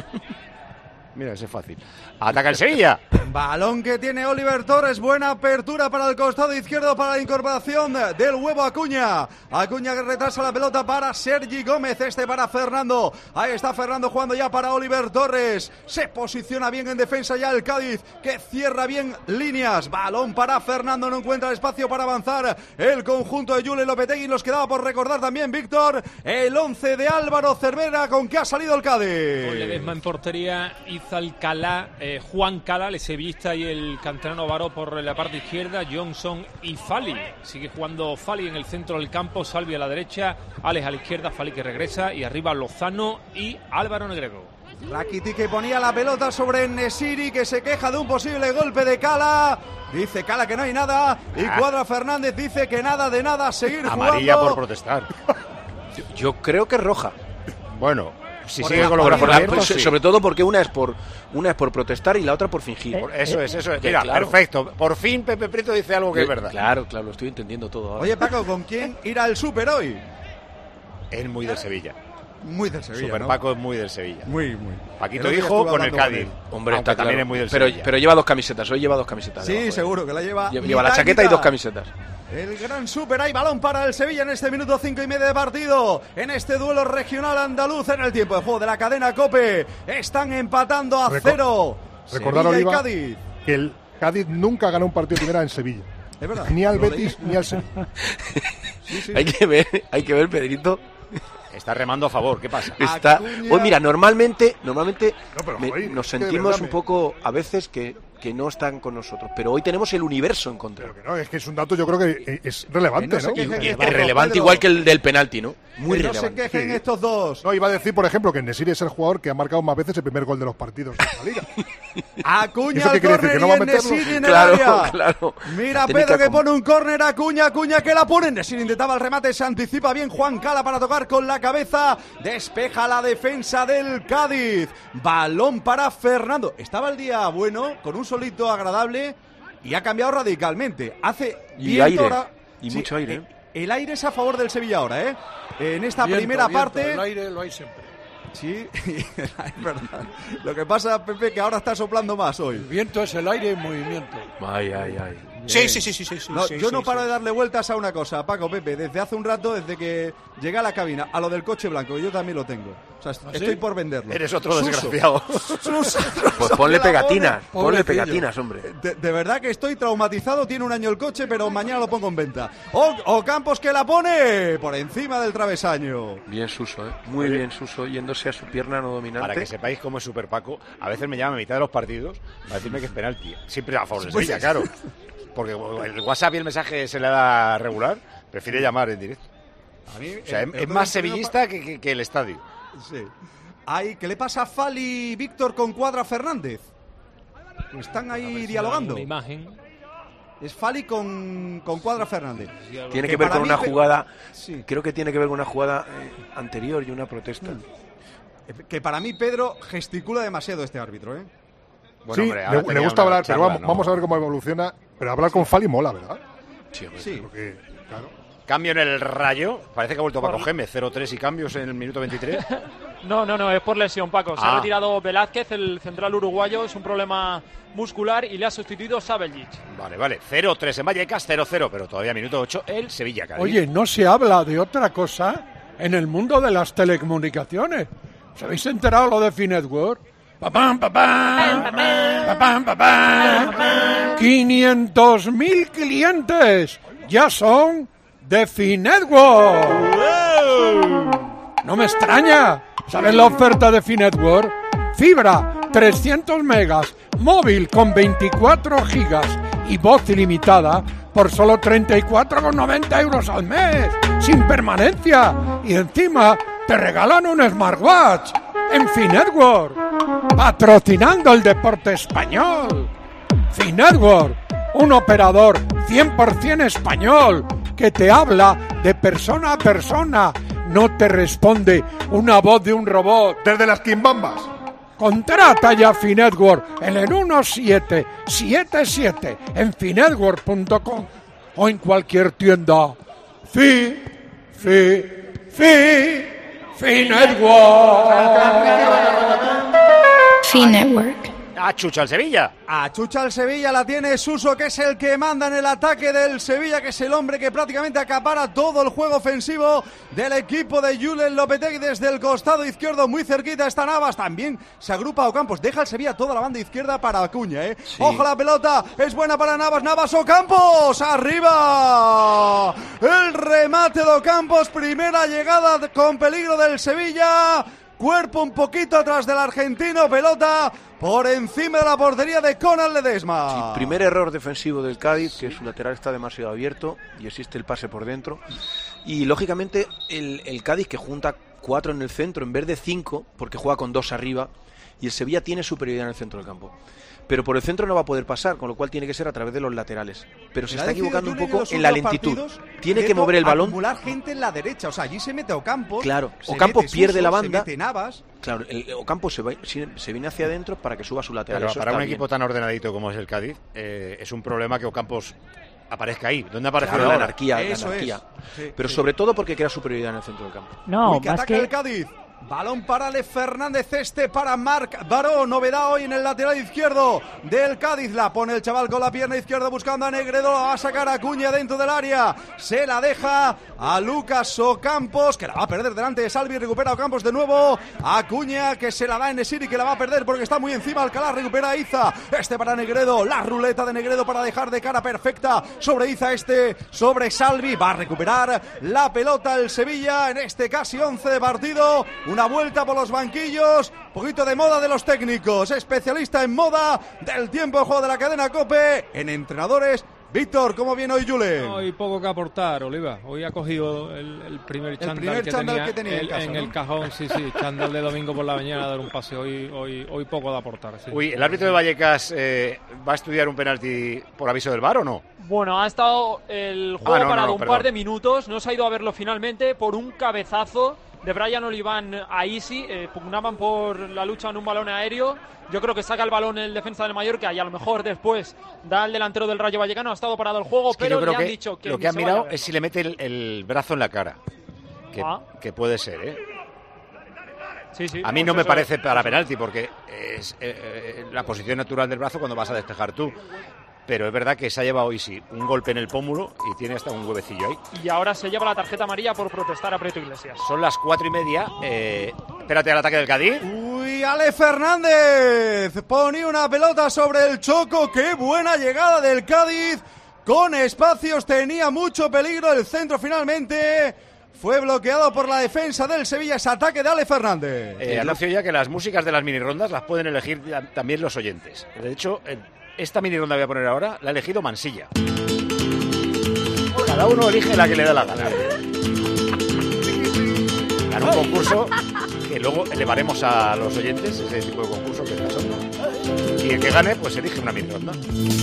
Mira, ese es fácil. Ataca el Sevilla. Balón que tiene Oliver Torres, buena apertura para el costado izquierdo para la incorporación del huevo Acuña. Acuña que retrasa la pelota para Sergi Gómez, este para Fernando. Ahí está Fernando jugando ya para Oliver Torres. Se posiciona bien en defensa ya el Cádiz, que cierra bien líneas. Balón para Fernando, no encuentra espacio para avanzar el conjunto de Julen Lopetegui. Nos quedaba por recordar también, Víctor, el once de Álvaro Cervera, con que ha salido el Cádiz. Gol Ledesma en portería, Alcalá, eh, Juan Cala, el sevillista, y el canterano Baró por la parte izquierda, Johnson y Fali. Sigue jugando Fali en el centro del campo, Salvi a la derecha, Alex a la izquierda, Fali que regresa, y arriba Lozano y Álvaro Negredo. Rakiti que ponía la pelota sobre En-Nesyri, que se queja de un posible golpe de Cala. Dice Cala que no hay nada, y Cuadra Fernández dice que nada de nada, seguir Amarilla jugando. por protestar. Yo, yo creo que es roja. Bueno, si Por sigue la- con los por- brazos por la- abiertos, so- sí. sobre todo porque una es por una es por protestar y la otra por fingir. Por- Eso es, eso es. Que Mira, claro. perfecto. Por fin Pepe Prieto dice algo que es Eh, verdad. Claro, claro, lo estoy entendiendo todo ahora. Oye, Paco, ¿con quién ir al Súper hoy? Es muy del Sevilla. Muy del Sevilla, Super ¿no? Paco es muy del Sevilla. Muy, muy. Paquito El otro día dijo estuve con el hablando con Cádiz. él. Hombre, aunque está también claro. es muy del pero, Sevilla. pero lleva dos camisetas, hoy lleva dos camisetas. Sí, debajo, eh. seguro que la lleva. Lle- Lleva la mitad, chaqueta y mitad. dos camisetas. El gran Súper, hay balón para el Sevilla en este minuto cinco y medio de partido. En este duelo regional andaluz en el tiempo de juego de la cadena COPE. Están empatando a Reco- cero. Recordar, Sevilla y Oliva, Cádiz. que el Cádiz nunca ganó un partido de primera en Sevilla. Es verdad. Ni al Lo Betis leí. ni al Sevilla. Sí, sí. Hay que ver, hay que ver, Pedrito. Está remando a favor, ¿qué pasa? Está. Acuña. Pues mira, normalmente, normalmente No, pero, me- joder, nos es que de sentimos verdad un me- poco a veces que, que no están con nosotros. Pero hoy tenemos el universo en contra. Pero que no, es que es un dato yo creo que es relevante, Que no ¿no? se Y, quejen y es estos dos, relevante Pedro. igual que el del penalti, ¿no? Muy Que no relevante. se quejen Sí. estos dos. No, iba a decir, por ejemplo, que Nesiri es el jugador que ha marcado más veces el primer gol de los partidos de la liga. Acuña ¿Eso qué al quiere decir? córner ¿Que no y va a en meterlo? Nesiri en Claro, el área. claro. Mira La técnica Pedro que con- pone un córner a Acuña, Acuña que la pone. Nesiri intentaba el remate, se anticipa bien Juan Cala para tocar con la cabeza. Despeja la defensa del Cádiz. Balón para Fernando. Estaba el día bueno, con un solito agradable y ha cambiado radicalmente. Hace Y viento aire. ahora- Y Sí, mucho aire. eh, El aire es a favor del Sevilla ahora, ¿eh? En esta Viento, primera viento, parte. El aire lo hay siempre. Sí, es verdad. Lo que pasa, Pepe, que ahora está soplando más hoy. El viento es el aire en movimiento. Ay, ay, ay. Sí, sí, sí, sí, sí, sí, No, sí, yo no sí, paro sí. de darle vueltas a una cosa, Paco, Pepe, desde hace un rato, desde que llegué a la cabina, a lo del coche blanco, yo también lo tengo. O sea, ¿Ah, estoy sí? por venderlo. Eres otro Suso. desgraciado. Suso. Pues ponle Que la pegatinas, pone. ponle Pobrecillo. pegatinas, hombre. De, de verdad que estoy traumatizado, tiene un año el coche, pero mañana lo pongo en venta. O, o Campos que la pone por encima del travesaño. Bien Suso, ¿eh? Muy bien Suso, yéndose a su pierna no dominante. Para que sepáis cómo es Super Paco, a veces me llama a mitad de los partidos para decirme que es penalti. Siempre a favor del Pues Sevilla, es- claro. Porque el WhatsApp y el mensaje se le da regular, prefiere llamar en directo. A mí, O sea, el- es, el es otro más día me sevillista que, que- que el estadio. Sí. Ay, ¿qué le pasa a Fali Víctor con Cuadra Fernández? Están ahí dialogando. Una imagen. Es Fali con, con Cuadra Fernández. Tiene que ver para con mí una pe- jugada, Sí. creo que tiene que ver con una jugada eh, anterior y una protesta. Que para mí Pedro gesticula demasiado este árbitro, ¿eh? Bueno, sí, hombre, le, ahora le tenía gusta una hablar, pero charla, vamos, ¿no? vamos a ver cómo evoluciona. Pero hablar con Fali mola, ¿verdad? Sí, hombre. Sí. Porque, claro. Cambio en el Rayo. Parece que ha vuelto Paco Por- Gémez. cero tres y cambios en el minuto veintitrés. No, no, no, es por lesión, Paco. Se Ah. ha retirado Velázquez, el central uruguayo, es un problema muscular y le ha sustituido Sabeljic. Vale, vale. cero tres en Vallecas, cero cero. Pero todavía minuto ocho el Sevilla, Cádiz. Oye, no se habla de otra cosa en el mundo de las telecomunicaciones. ¿Os habéis enterado lo de Finetwork? Papam, papam, papam, papam. quinientos mil clientes ya son de Finetwork. No me extraña. ¿Sabes la oferta de Finetwork? Fibra, trescientos megas, móvil con veinticuatro gigas y voz ilimitada por solo treinta y cuatro con noventa euros al mes, sin permanencia. Y encima te regalan un smartwatch en Finetwork, patrocinando el deporte español. Finetwork, un operador cien por ciento español que te habla de persona a persona. No te responde una voz de un robot. Desde las quimbambas. Contrata ya Finetwork en el uno siete siete siete en finetwork punto com o en cualquier tienda. Fi, fi, fi, Finetwork. Finetwork. ¡Ah, chucha el Sevilla! A Chucha el Sevilla la tiene Suso, que es el que manda en el ataque del Sevilla, que es el hombre que prácticamente acapara todo el juego ofensivo del equipo de Julen Lopetegui. Desde el costado izquierdo, muy cerquita está Navas, también se agrupa Ocampos, deja el Sevilla toda la banda izquierda para Acuña, ¿eh? Sí. Ojo la pelota, es buena para Navas, Navas Ocampos, arriba, el remate de Ocampos, primera llegada con peligro del Sevilla. Cuerpo un poquito atrás del argentino, pelota por encima de la portería de Conal Ledesma. Primer error defensivo del Cádiz, que su lateral está demasiado abierto y existe el pase por dentro. Y lógicamente el, el Cádiz, que junta cuatro en el centro en vez de cinco, porque juega con dos arriba, y el Sevilla tiene superioridad en el centro del campo. Pero por el centro no va a poder pasar, con lo cual tiene que ser a través de los laterales. Pero se Le ha está decidido equivocando un Julen poco los en la últimos lentitud. partidos, Tiene que Beto, mover el balón. acumular gente en la derecha, o sea, allí se mete Ocampos. Claro, se Ocampos mete pierde Suso, la banda. Se mete Navas. Claro, el Ocampos se, va- se viene hacia adentro para que suba su lateral. Claro, Eso para está un bien. equipo tan ordenadito como es el Cádiz, eh, es un problema que Ocampos aparezca ahí. ¿Dónde aparece Claro, la ahora? anarquía, la Eso anarquía. es. Sí, Pero sí. sobre todo porque crea superioridad en el centro del campo. No, Uy, que más ataca que... el Cádiz. Balón para Ale Fernández, este para Marc Baró, novedad hoy en el lateral izquierdo del Cádiz, la pone el chaval con la pierna izquierda buscando a Negredo, la va a sacar a Acuña dentro del área, se la deja a Lucas Ocampos, que la va a perder delante de Salvi, recupera Ocampos de nuevo, Acuña que se la da en Nesiri, que la va a perder porque está muy encima, Alcalá recupera a Iza, este para Negredo, la ruleta de Negredo para dejar de cara perfecta sobre Iza, este sobre Salvi, va a recuperar la pelota el Sevilla en este casi once de partido. una vuelta por los banquillos, poquito de moda de los técnicos, especialista en moda del tiempo de juego de la cadena COPE, en entrenadores. Víctor, ¿cómo viene hoy Julen? Hoy poco que aportar, Oliva. Hoy ha cogido el, el primer chándal, primer que, chándal tenía que tenía en, el, casa, en ¿no? el cajón, sí, sí, chándal de domingo por la mañana a dar un paseo. Hoy, hoy, hoy poco de aportar. Sí. Uy, ¿el árbitro de Vallecas eh, va a estudiar un penalti por aviso del V A R o no? Bueno, ha estado el juego Ah, no, parado no, no, un perdón. par de minutos, no se ha ido a verlo finalmente por un cabezazo de Brian Oliván a Isi, eh, pugnaban por la lucha en un balón aéreo. Yo creo que saca el balón el defensa del Mallorca y a lo mejor después da al delantero del Rayo Vallecano. Ha estado parado el juego, Es que pero yo creo le han que dicho que lo ni que han se vaya a mirado ver. es si le mete el, el brazo en la cara. Que, Ah. que puede ser, ¿eh? Sí, sí, A mí pues no me eso- parece para penalti porque es eh, eh, la posición natural del brazo cuando vas a despejar tú. Pero es verdad que se ha llevado hoy sí un golpe en el pómulo y tiene hasta un huevecillo ahí. Y ahora se lleva la tarjeta amarilla por protestar a Prieto Iglesias. Son las cuatro y media. Eh, espérate al ataque del Cádiz. Uy, Ale Fernández ponía una pelota sobre el Choco. ¡Qué buena llegada del Cádiz! Con espacios, tenía mucho peligro. El centro finalmente fue bloqueado por la defensa del Sevilla. Ese ataque de Ale Fernández. Eh, anuncio ya que las músicas de las mini rondas las pueden elegir ya- también los oyentes. De hecho, eh, esta mini ronda que voy a poner ahora la ha elegido Mansilla. Cada uno elige la que le da la gana. Gana un concurso que luego elevaremos a los oyentes, ese tipo de concurso que es cachondo. Y el que gane, pues elige una mini ronda.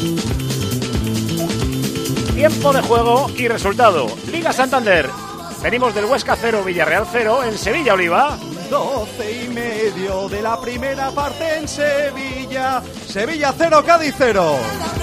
Tiempo de juego y resultado. Liga Santander. Venimos del Huesca cero, Villarreal cero, en Sevilla, Oliva. doce y medio de la primera parte en Sevilla. Sevilla cero, Cádiz cero.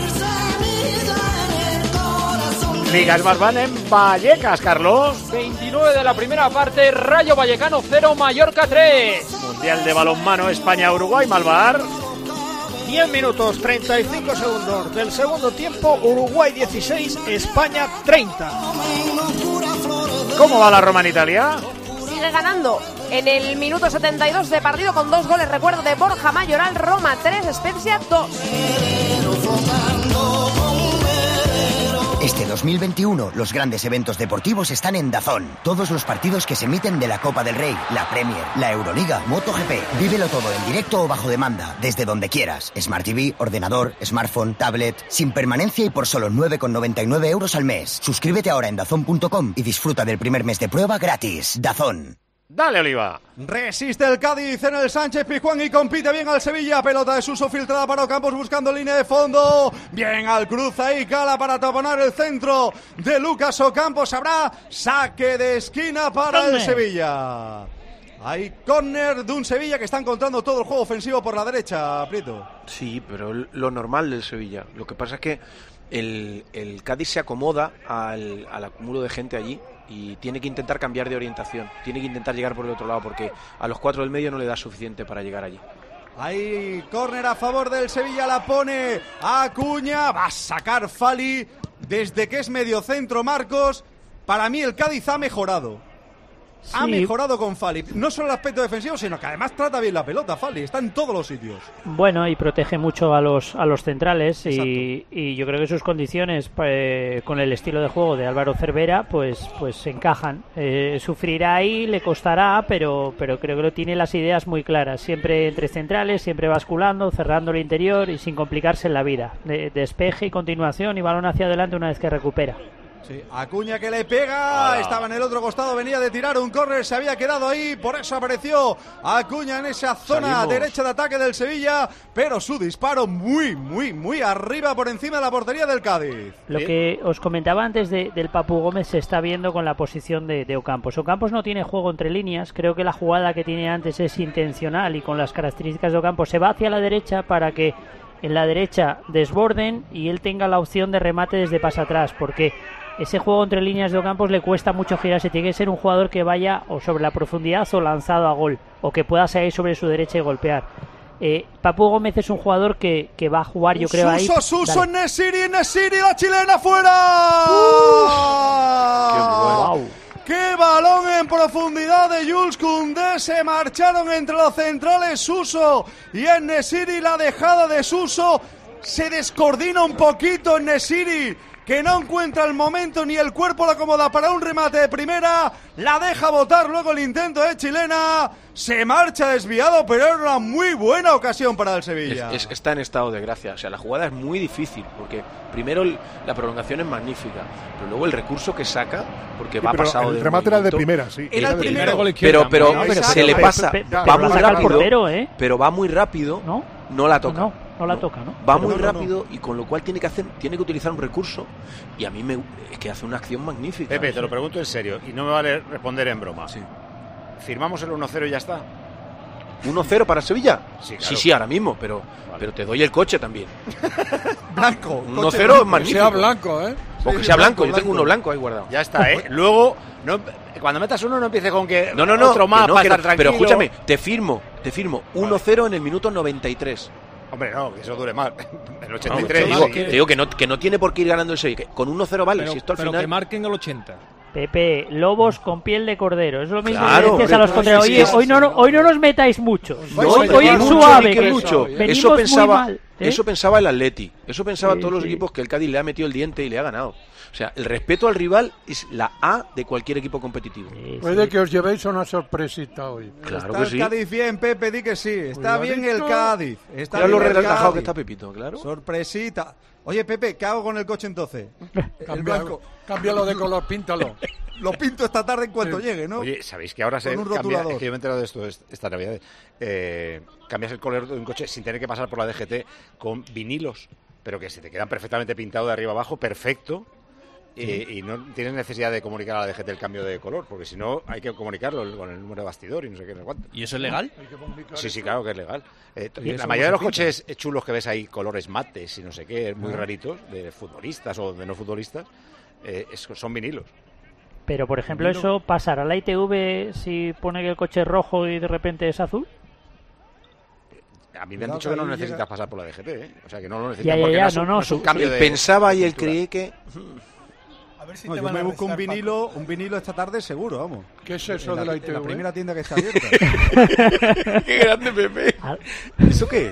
Liga Smartbank en Vallecas, Carlos. veintinueve de la primera parte, Rayo Vallecano cero, Mallorca tres. Mundial de balonmano España-Uruguay, Malvar. diez minutos, treinta y cinco segundos del segundo tiempo, Uruguay dieciséis, España treinta. ¿Cómo va la Roma en Italia? Sigue ganando en el minuto setenta y dos de partido con dos goles, recuerdo, de Borja Mayoral. Roma tres, Spezia dos. Este dos mil veintiuno, los grandes eventos deportivos están en DAZN. Todos los partidos que se emiten de la Copa del Rey, la Premier, la Euroliga, MotoGP. Vívelo todo en directo o bajo demanda, desde donde quieras. Smart T V, ordenador, smartphone, tablet, sin permanencia y por solo nueve con noventa y nueve euros al mes. Suscríbete ahora en dazón punto com y disfruta del primer mes de prueba gratis. DAZN. Dale, Oliva. Resiste el Cádiz en el Sánchez Pizjuán y compite bien al Sevilla. Pelota de Suso filtrada para Ocampos buscando línea de fondo. Bien al cruce ahí Cala para taponar el centro de Lucas Ocampos. Habrá saque de esquina para el Córner. Sevilla. Hay córner de un Sevilla que está encontrando todo el juego ofensivo por la derecha, Prieto. Sí, pero lo normal del Sevilla. Lo que pasa es que el, el Cádiz se acomoda al, al acúmulo de gente allí y tiene que intentar cambiar de orientación. Tiene que intentar llegar por el otro lado porque a los cuatro del medio no le da suficiente para llegar allí. Ahí, córner a favor del Sevilla, la pone Acuña, va a sacar Fali desde que es mediocentro Marcos. Para mí el Cádiz ha mejorado. Ha Sí. mejorado con Fali, no solo el aspecto defensivo, sino que además trata bien la pelota. Fali está en todos los sitios. Bueno, y protege mucho a los a los centrales y, y yo creo que sus condiciones eh, con el estilo de juego de Álvaro Cervera pues pues se encajan. Eh, sufrirá ahí, le costará, pero pero creo que lo tiene las ideas muy claras. Siempre entre centrales, siempre basculando, cerrando el interior y sin complicarse en la vida. De, despeje y continuación y balón hacia adelante una vez que recupera. Sí, Acuña que le pega, estaba en el otro costado, venía de tirar un córner, se había quedado ahí, por eso apareció Acuña en esa zona Salimos. derecha de ataque del Sevilla, pero su disparo muy, muy, muy arriba por encima de la portería del Cádiz. Lo que os comentaba antes de, del Papu Gómez se está viendo con la posición de, de Ocampos. Ocampos no tiene juego entre líneas, creo que la jugada que tiene antes es intencional y con las características de Ocampos se va hacia la derecha para que en la derecha desborden y él tenga la opción de remate desde pas atrás, porque ese juego entre líneas de Ocampos le cuesta mucho girarse. Tiene que ser un jugador que vaya o sobre la profundidad o lanzado a gol, o que pueda salir sobre su derecha y golpear. Eh, Papu Gómez es un jugador que, que va a jugar, yo creo, ahí. Suso, Suso Dale. en Nesiri, Nesiri, la chilena fuera. Wow. ¡Qué balón en profundidad de Jules Koundé! Se marcharon entre los centrales Suso y en Nesiri. La dejada de Suso se descoordina un poquito en Nesiri, que no encuentra el momento ni el cuerpo lo acomoda para un remate de primera, la deja botar luego el intento de Chilena, se marcha desviado, pero era una muy buena ocasión para el Sevilla. Es, es, está en estado de gracia, o sea, la jugada es muy difícil, porque primero el, la prolongación es magnífica, pero luego el recurso que saca, porque sí, va pasado el de remate era de primera, sí. Era el primero. Pero, pero, pero no, se le pasa, pe, pe, va pero muy la saca rápido, el portero, ¿eh? pero va muy rápido, no, no la toca. No, no la toca, ¿no? Va pero muy no, rápido no, no. y con lo cual tiene que hacer, tiene que utilizar un recurso, y a mí me es que hace una acción magnífica. Pepe, te lo pregunto en serio y no me vale responder en broma. Sí. ¿Firmamos el uno cero y ya está? ¿uno cero para Sevilla? Sí, claro. sí, sí, ahora mismo, pero, vale. pero te doy el coche también. Blanco. uno cero es magnífico. Que sea blanco, ¿eh? O que sea blanco, yo tengo uno blanco ahí guardado. Ya está, ¿eh? Luego, no, cuando metas uno no empieces con que no, no, no, otro más que no, para que estar no, tranquilo. pero escúchame, te firmo, te firmo uno cero en el minuto noventa y tres. Hombre, no, que eso dure más. En el ochenta y No, tres. te digo, sí. te digo que, no, que no tiene por qué ir ganando el Sevilla, que con uno cero vale, Pero, si esto al pero final... que marquen el ochenta. Pepe, lobos con piel de cordero. Es lo mismo Claro, que decías a los contrarios. sí, Oye, sí, hoy, sí, no, sí. hoy no nos metáis mucho. No, hoy pero hoy que es mucho, suave. que Que mucho. venimos Eso pensaba, muy mal, ¿eh? eso pensaba el Atleti. Eso pensaba Sí, todos los sí. equipos que el Cádiz le ha metido el diente y le ha ganado. O sea, el respeto al rival es la A de cualquier equipo competitivo. Puede que os llevéis una sorpresita hoy. Claro Está que el sí. Cádiz bien, Pepe, di que sí. Está Cuidadito. bien el Cádiz. Está Mira bien lo el relajado Cádiz. que está Pepito, claro. Sorpresita. Oye, Pepe, ¿qué hago con el coche entonces? El Cámbialo, blanco. cámbialo de color, píntalo. Lo pinto esta tarde en cuanto Sí. llegue, ¿no? Oye, ¿sabéis que ahora se Con un cambia? rotulador. Es que yo me he enterado de esto est- esta Navidad. Eh, cambias el color de un coche sin tener que pasar por la D G T con vinilos, pero que se te quedan perfectamente pintados de arriba abajo, perfecto. Eh, y no tienes necesidad de comunicar a la D G T el cambio de color, porque si no hay que comunicarlo con el número de bastidor y no sé qué, no sé cuánto. ¿Y eso es legal? Sí, sí, claro que es legal. Eh, ¿Y la eso mayoría de los cómo se coches chulos que ves ahí, colores mates y no sé qué, muy Ah. raritos, de futbolistas o de no futbolistas, eh, es- son vinilos. Pero, por ejemplo, Vino. ¿eso pasará a la I T V si pone que el coche es rojo y de repente es azul? A mí me han Cuidado dicho que que no ahí necesitas llega- pasar por la D G T, ¿eh? O sea, que no lo Ya, necesitas ya, porque ya, no, es un, no, no, no es un su- cambio Él de... pensaba y él estructura. creía que... A ver si No, te yo van me a busco un restar, vinilo, un vinilo esta tarde seguro, vamos. ¿Qué es eso En de la en I T V? la primera tienda que está abierta. ¡Qué grande, Pepe! ¿Eso qué es?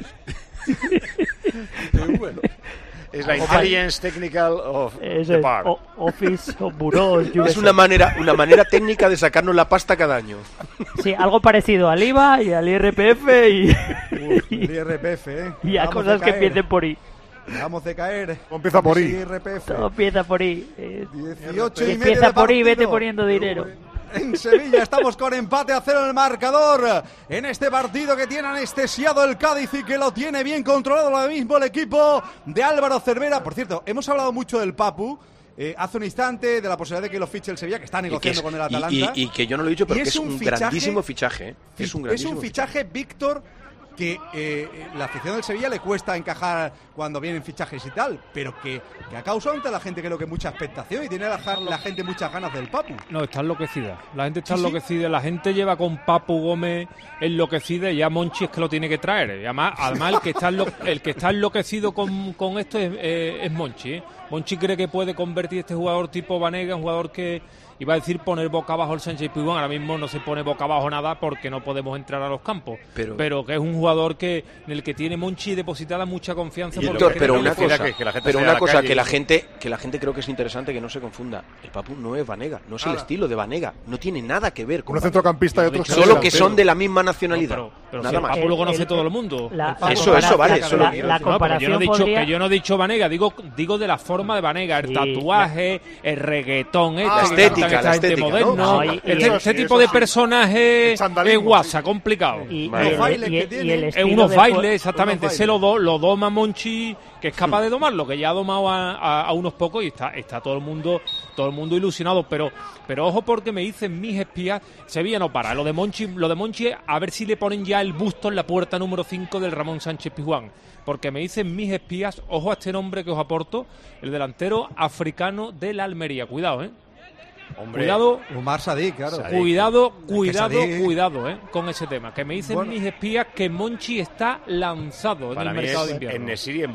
Es la Intelligence Technical of Es the el Bar. o- Office of Bureaus. yo qué Es sé. una manera, una manera técnica de sacarnos la pasta cada año. Sí, algo parecido al I V A y al I R P F y, Uf, el I R P F, ¿eh? y a Vamos cosas de que caer. empiecen por I. Vamos de caer. Empieza por I. I R P F. Todo empieza por I. Eh, dieciocho si y medio empieza de por I, vete partido. poniendo dinero. En Sevilla estamos con empate a cero en el marcador. En este partido que tiene anestesiado el Cádiz y que lo tiene bien controlado ahora mismo el equipo de Álvaro Cervera. Por cierto, hemos hablado mucho del Papu. Eh, hace un instante de la posibilidad de que lo fiche el Sevilla, que está Y que, negociando es- con el y- Atalanta. y- y que yo no lo he dicho, pero Y que es es un un fichaje- grandísimo fichaje. ¿eh? Es un Es grandísimo un fichaje, Víctor, que eh, la afición del Sevilla le cuesta encajar cuando vienen fichajes y tal, pero que, que ha causado ante la gente creo que mucha expectación y tiene la, ja- la gente muchas ganas del Papu. No, está enloquecida. La gente está Sí, sí. enloquecida. La gente lleva con Papu Gómez enloquecida y ya Monchi es que lo tiene que traer. Y además, además el, que está enlo- el que está enloquecido con, con esto es, eh, es Monchi. ¿eh? Monchi cree que puede convertir este jugador tipo Banega, un jugador que iba a decir poner boca abajo el Sánchez Pizjuán. Ahora mismo no se pone boca abajo nada porque no podemos entrar a los campos. Pero- Pero, que es un jugador que en el que tiene Monchi depositada mucha confianza. por lo Víctor, que pero tiene una que decir. cosa, que- que la gente pero salga a una la cosa calle que y- la gente, que la gente creo que es interesante que no se confunda. El Papu no es Banega, no es el Nada. estilo de Banega, no tiene nada que ver con Uno Banega. centrocampista y otro Solo que son de la misma nacionalidad. No, pero pero si nada el más. Papu lo conoce El- todo el mundo. La- El Papu- Eso, la eso, vale, la- eso la, lo quiero la decir. No, pero comparación yo no he dicho podría... que yo no he dicho Banega, digo digo de la forma de Banega, el Sí, tatuaje, el reggaetón, este, La que estética, cantan esta la gente estética, moderno, ¿no? No, y- y este, el- este sí, tipo eso de sí. personaje El sandalismo, es guasa, complicado. Y, Vale. y Los el, bailes y que el- y tiene. el Es Es estilo unos de bailes, jue- exactamente. unos Se lo, do, lo doma Monchi, que es capaz de domarlo, que ya ha domado a, a- a unos pocos y está, está todo el mundo todo el mundo ilusionado. Pero pero ojo porque me dicen mis espías, Sevilla no para. Lo de Monchi, lo de Monchi, a ver si le ponen ya el busto en la puerta número cinco del Ramón Sánchez Pizjuán. Porque me dicen mis espías, ojo a este nombre que os aporto, el delantero africano de la Almería. Cuidado, ¿eh? Hombre, Cuidado, Umar Sadik, claro. Sadik. cuidado, cuidado, Sadik- cuidado, ¿eh? Con ese tema. Que me dicen Bueno. mis espías que Monchi está lanzado en para el mí mercado es de invierno. en Nesiri en bueno.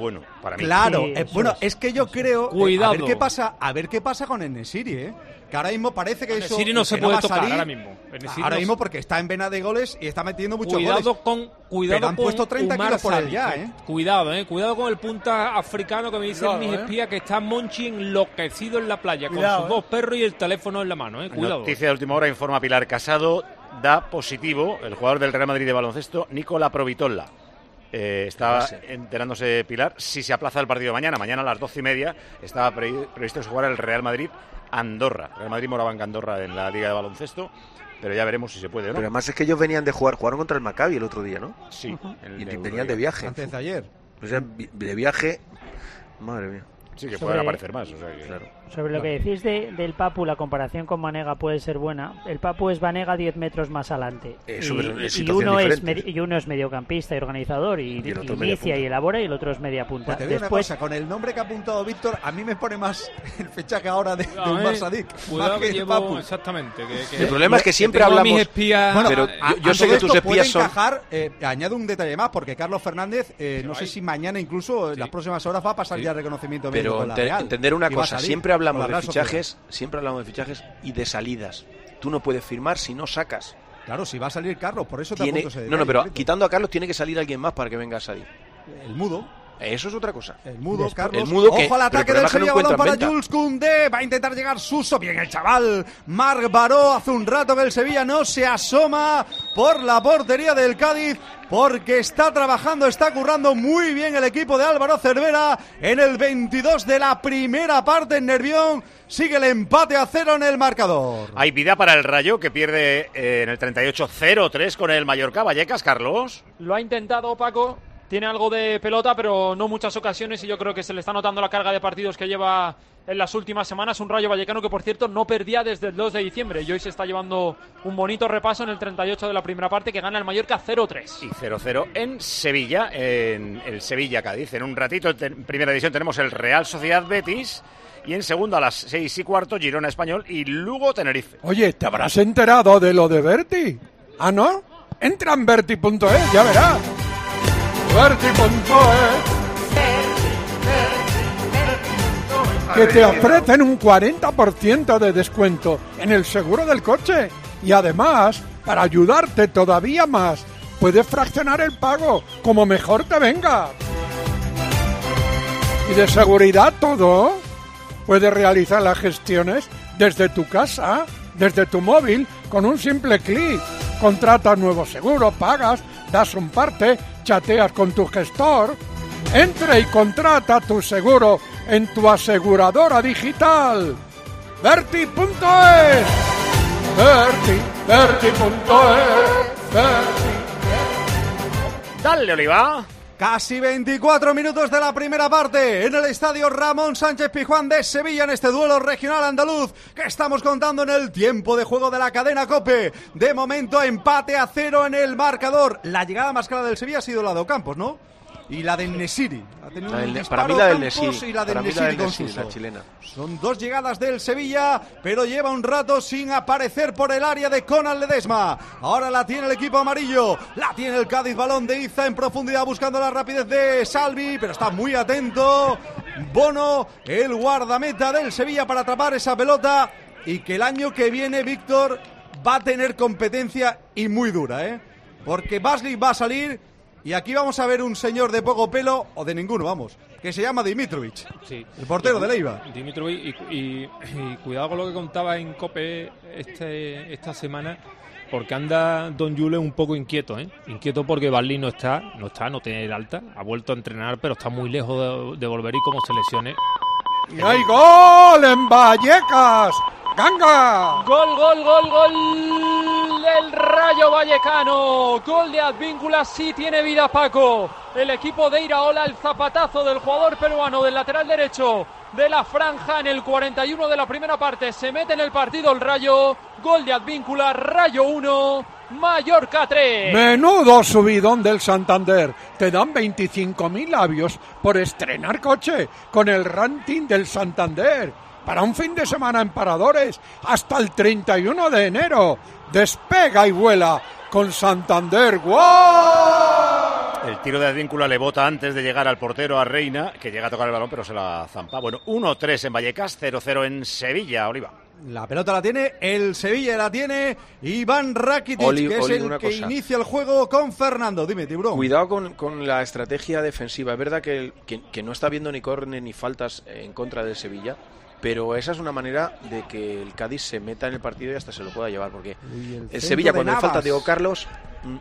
para mí. Claro, Sí, eh, bueno, es. es que yo creo... Cuidado. Eh, a ver qué pasa, a ver qué pasa con el-Nesyri, ¿eh? Que ahora mismo parece que eso... El-Nesyri no se que puede va a tocar salir. ahora mismo. El-Nesyri Ahora no mismo se- porque está en vena de goles y está metiendo muchos Cuidado goles. con, cuidado Pero han con puesto treinta Umar kilos por él Sadi, ya, que- ¿eh? Cuidado, eh. Cuidado con el punta africano que me dicen Cuidado, mis eh. espías que está Monchi enloquecido en la playa Cuidado, con sus eh. dos perros y el teléfono en la mano, eh. Cuidado. Noticia de última hora, informa Pilar Casado, da positivo el jugador del Real Madrid de baloncesto, Nicola Provitola. Eh, estaba enterándose Pilar si se aplaza el partido mañana. Mañana a las doce y media estaba pre- previsto que se jugara el Real Madrid-Andorra. Real Madrid-Morabanca-Andorra en la Liga de Baloncesto, pero ya veremos si se puede o no. Pero además es que ellos venían de jugar, jugaron contra el Maccabi el otro día, ¿no? Sí. Y venían de viaje. Antes de ayer. O sea, vi- de viaje, madre mía. Sí, que Sobre- pueden aparecer más. O sea que... Claro. Sobre lo que decís de, del Papu, la comparación con Vanega puede ser buena. El Papu es Vanega diez metros más adelante. Eso, y, pero en y situaciones uno es diferentes. medi- y uno es mediocampista y organizador y, Y el otro y media inicia punta. y elabora y el otro es media punta. Pues te digo Después, una cosa, con el nombre que ha apuntado Víctor, a mí me pone más el fechaje ahora de, Cuidado, de un eh. Barça Cuidado más que que llevo- Papu. exactamente. Que, El problema es que siempre tengo a hablamos- mis espías- Bueno, Pero a- yo- yo a sé todo que tus esto puede espías son- encajar, eh, añado un detalle más, porque Carlos Fernández, eh, no sé si mañana incluso en las próximas horas va a pasar Sí. ya el reconocimiento médico Pero con la ente- Real. entender una Y va a cosa, salir siempre con hablamos la de Real Sociedad. fichajes, siempre hablamos de fichajes y de salidas. Tú no puedes firmar si no sacas. Claro, si va a salir Carlos, por eso te Tiene- apunto ese no, no, detalle, pero Víctor. quitando a Carlos tiene que salir alguien más para que venga a salir. El mudo. Eso es otra cosa. El mudo, Después- Carlos. el mudo que- Ojo al pero el ataque problema del es que no Sevilla, balón encuentran para venta. Jules Koundé. Va a intentar llegar Suso. Bien el chaval. Marc Baró. Hace un rato que el Sevilla no se asoma por la portería del Cádiz, porque está trabajando, está currando muy bien el equipo de Álvaro Cervera en el veintidós de la primera parte en Nervión. Sigue el empate a cero en el marcador. Hay vida para el Rayo, que pierde eh, en el treinta y ocho cero tres con el Mallorca. Vallecas, Carlos. Lo ha intentado Paco, tiene algo de pelota, pero no muchas ocasiones y yo creo que se le está notando la carga de partidos que lleva en las últimas semanas. Un Rayo Vallecano que, por cierto, no perdía desde el dos de diciembre y hoy se está llevando un bonito repaso en el treinta y ocho de la primera parte, que gana el Mallorca cero tres. Y cero cero en Sevilla, en el Sevilla-Cádiz. En un ratito, en primera división, tenemos el Real Sociedad-Betis. Y en segunda, a las seis y cuarto, Girona Español y Lugo-Tenerife. Oye, ¿te habrás enterado de lo de Berti? ¿Ah, no? Entra en Berti punto es, ya verás. Berti punto es. Que te ofrecen un cuarenta por ciento de descuento en el seguro del coche. Y además, para ayudarte todavía más, puedes fraccionar el pago como mejor te venga. Y de seguridad todo. Puedes realizar las gestiones desde tu casa, desde tu móvil, con un simple clic. Contratas nuevo seguro, pagas, das un parte, chateas con tu gestor. Entra y contrata tu seguro en tu aseguradora digital. Berti punto es. Berti, Berti punto es. Berti. Dale, Oliva. Casi veinticuatro minutos de la primera parte en el estadio Ramón Sánchez Pizjuán de Sevilla en este duelo regional andaluz que estamos contando en el tiempo de juego de la cadena COPE. De momento empate a cero en el marcador. La llegada más clara del Sevilla ha sido la de Ocampos, ¿no? Y la de Nesiri. Ha tenido La un del- disparo para mí la del Ocampos Nesiri. y la de Para mí la Nesiri del con Nesiri, Suso. la chilena. Son dos llegadas del Sevilla, pero lleva un rato sin aparecer por el área de Conal Ledesma. Ahora la tiene el equipo amarillo, la tiene el Cádiz, balón de Iza en profundidad buscando la rapidez de Salvi, pero está muy atento Bono, el guardameta del Sevilla, para atrapar esa pelota, y que el año que viene, Víctor, va a tener competencia y muy dura, ¿eh? Porque Basli va a salir y aquí vamos a ver un señor de poco pelo, o de ninguno, vamos, que se llama Dimitrovic, Sí. el portero de Leiva. Dimitrovic, y, y- y cuidado con lo que contaba en COPE este, esta semana, porque anda Don Jule un poco inquieto, ¿eh? Inquieto porque Barley no está, no está, no tiene el alta, ha vuelto a entrenar, pero está muy lejos de, de volver, y como se lesione... ¡Y hay gol en Vallecas! ¡Ganga! Gol, gol, gol, gol del Rayo Vallecano. Gol de Advíncula, sí tiene vida, Paco. El equipo de Iraola, el zapatazo del jugador peruano del lateral derecho de la franja en el cuarenta y uno de la primera parte. Se mete en el partido el Rayo. Gol de Advíncula, Rayo uno, Mallorca tres. Menudo subidón del Santander. Te dan veinticinco mil labios por estrenar coche con el ranking del Santander. Para un fin de semana en Paradores hasta el treinta y uno de enero. Despega y vuela con Santander. ¡Wow! El tiro de Advíncula le bota antes de llegar al portero, a Reina, que llega a tocar el balón, pero se la zampa. Bueno, uno tres en Vallecas, cero cero en Sevilla, Oliva. La pelota la tiene el Sevilla, la tiene Iván Rakitic, Oli, que Oli, es el una que cosa. inicia el juego con Fernando. Dime, Tiburón. Cuidado con, con la estrategia defensiva. Es verdad que, que, que no está viendo ni córner ni faltas en contra del Sevilla, pero esa es una manera de que el Cádiz se meta en el partido y hasta se lo pueda llevar, porque Uy, el el Sevilla, centro de cuando le falta Navas. Diego Carlos... mm,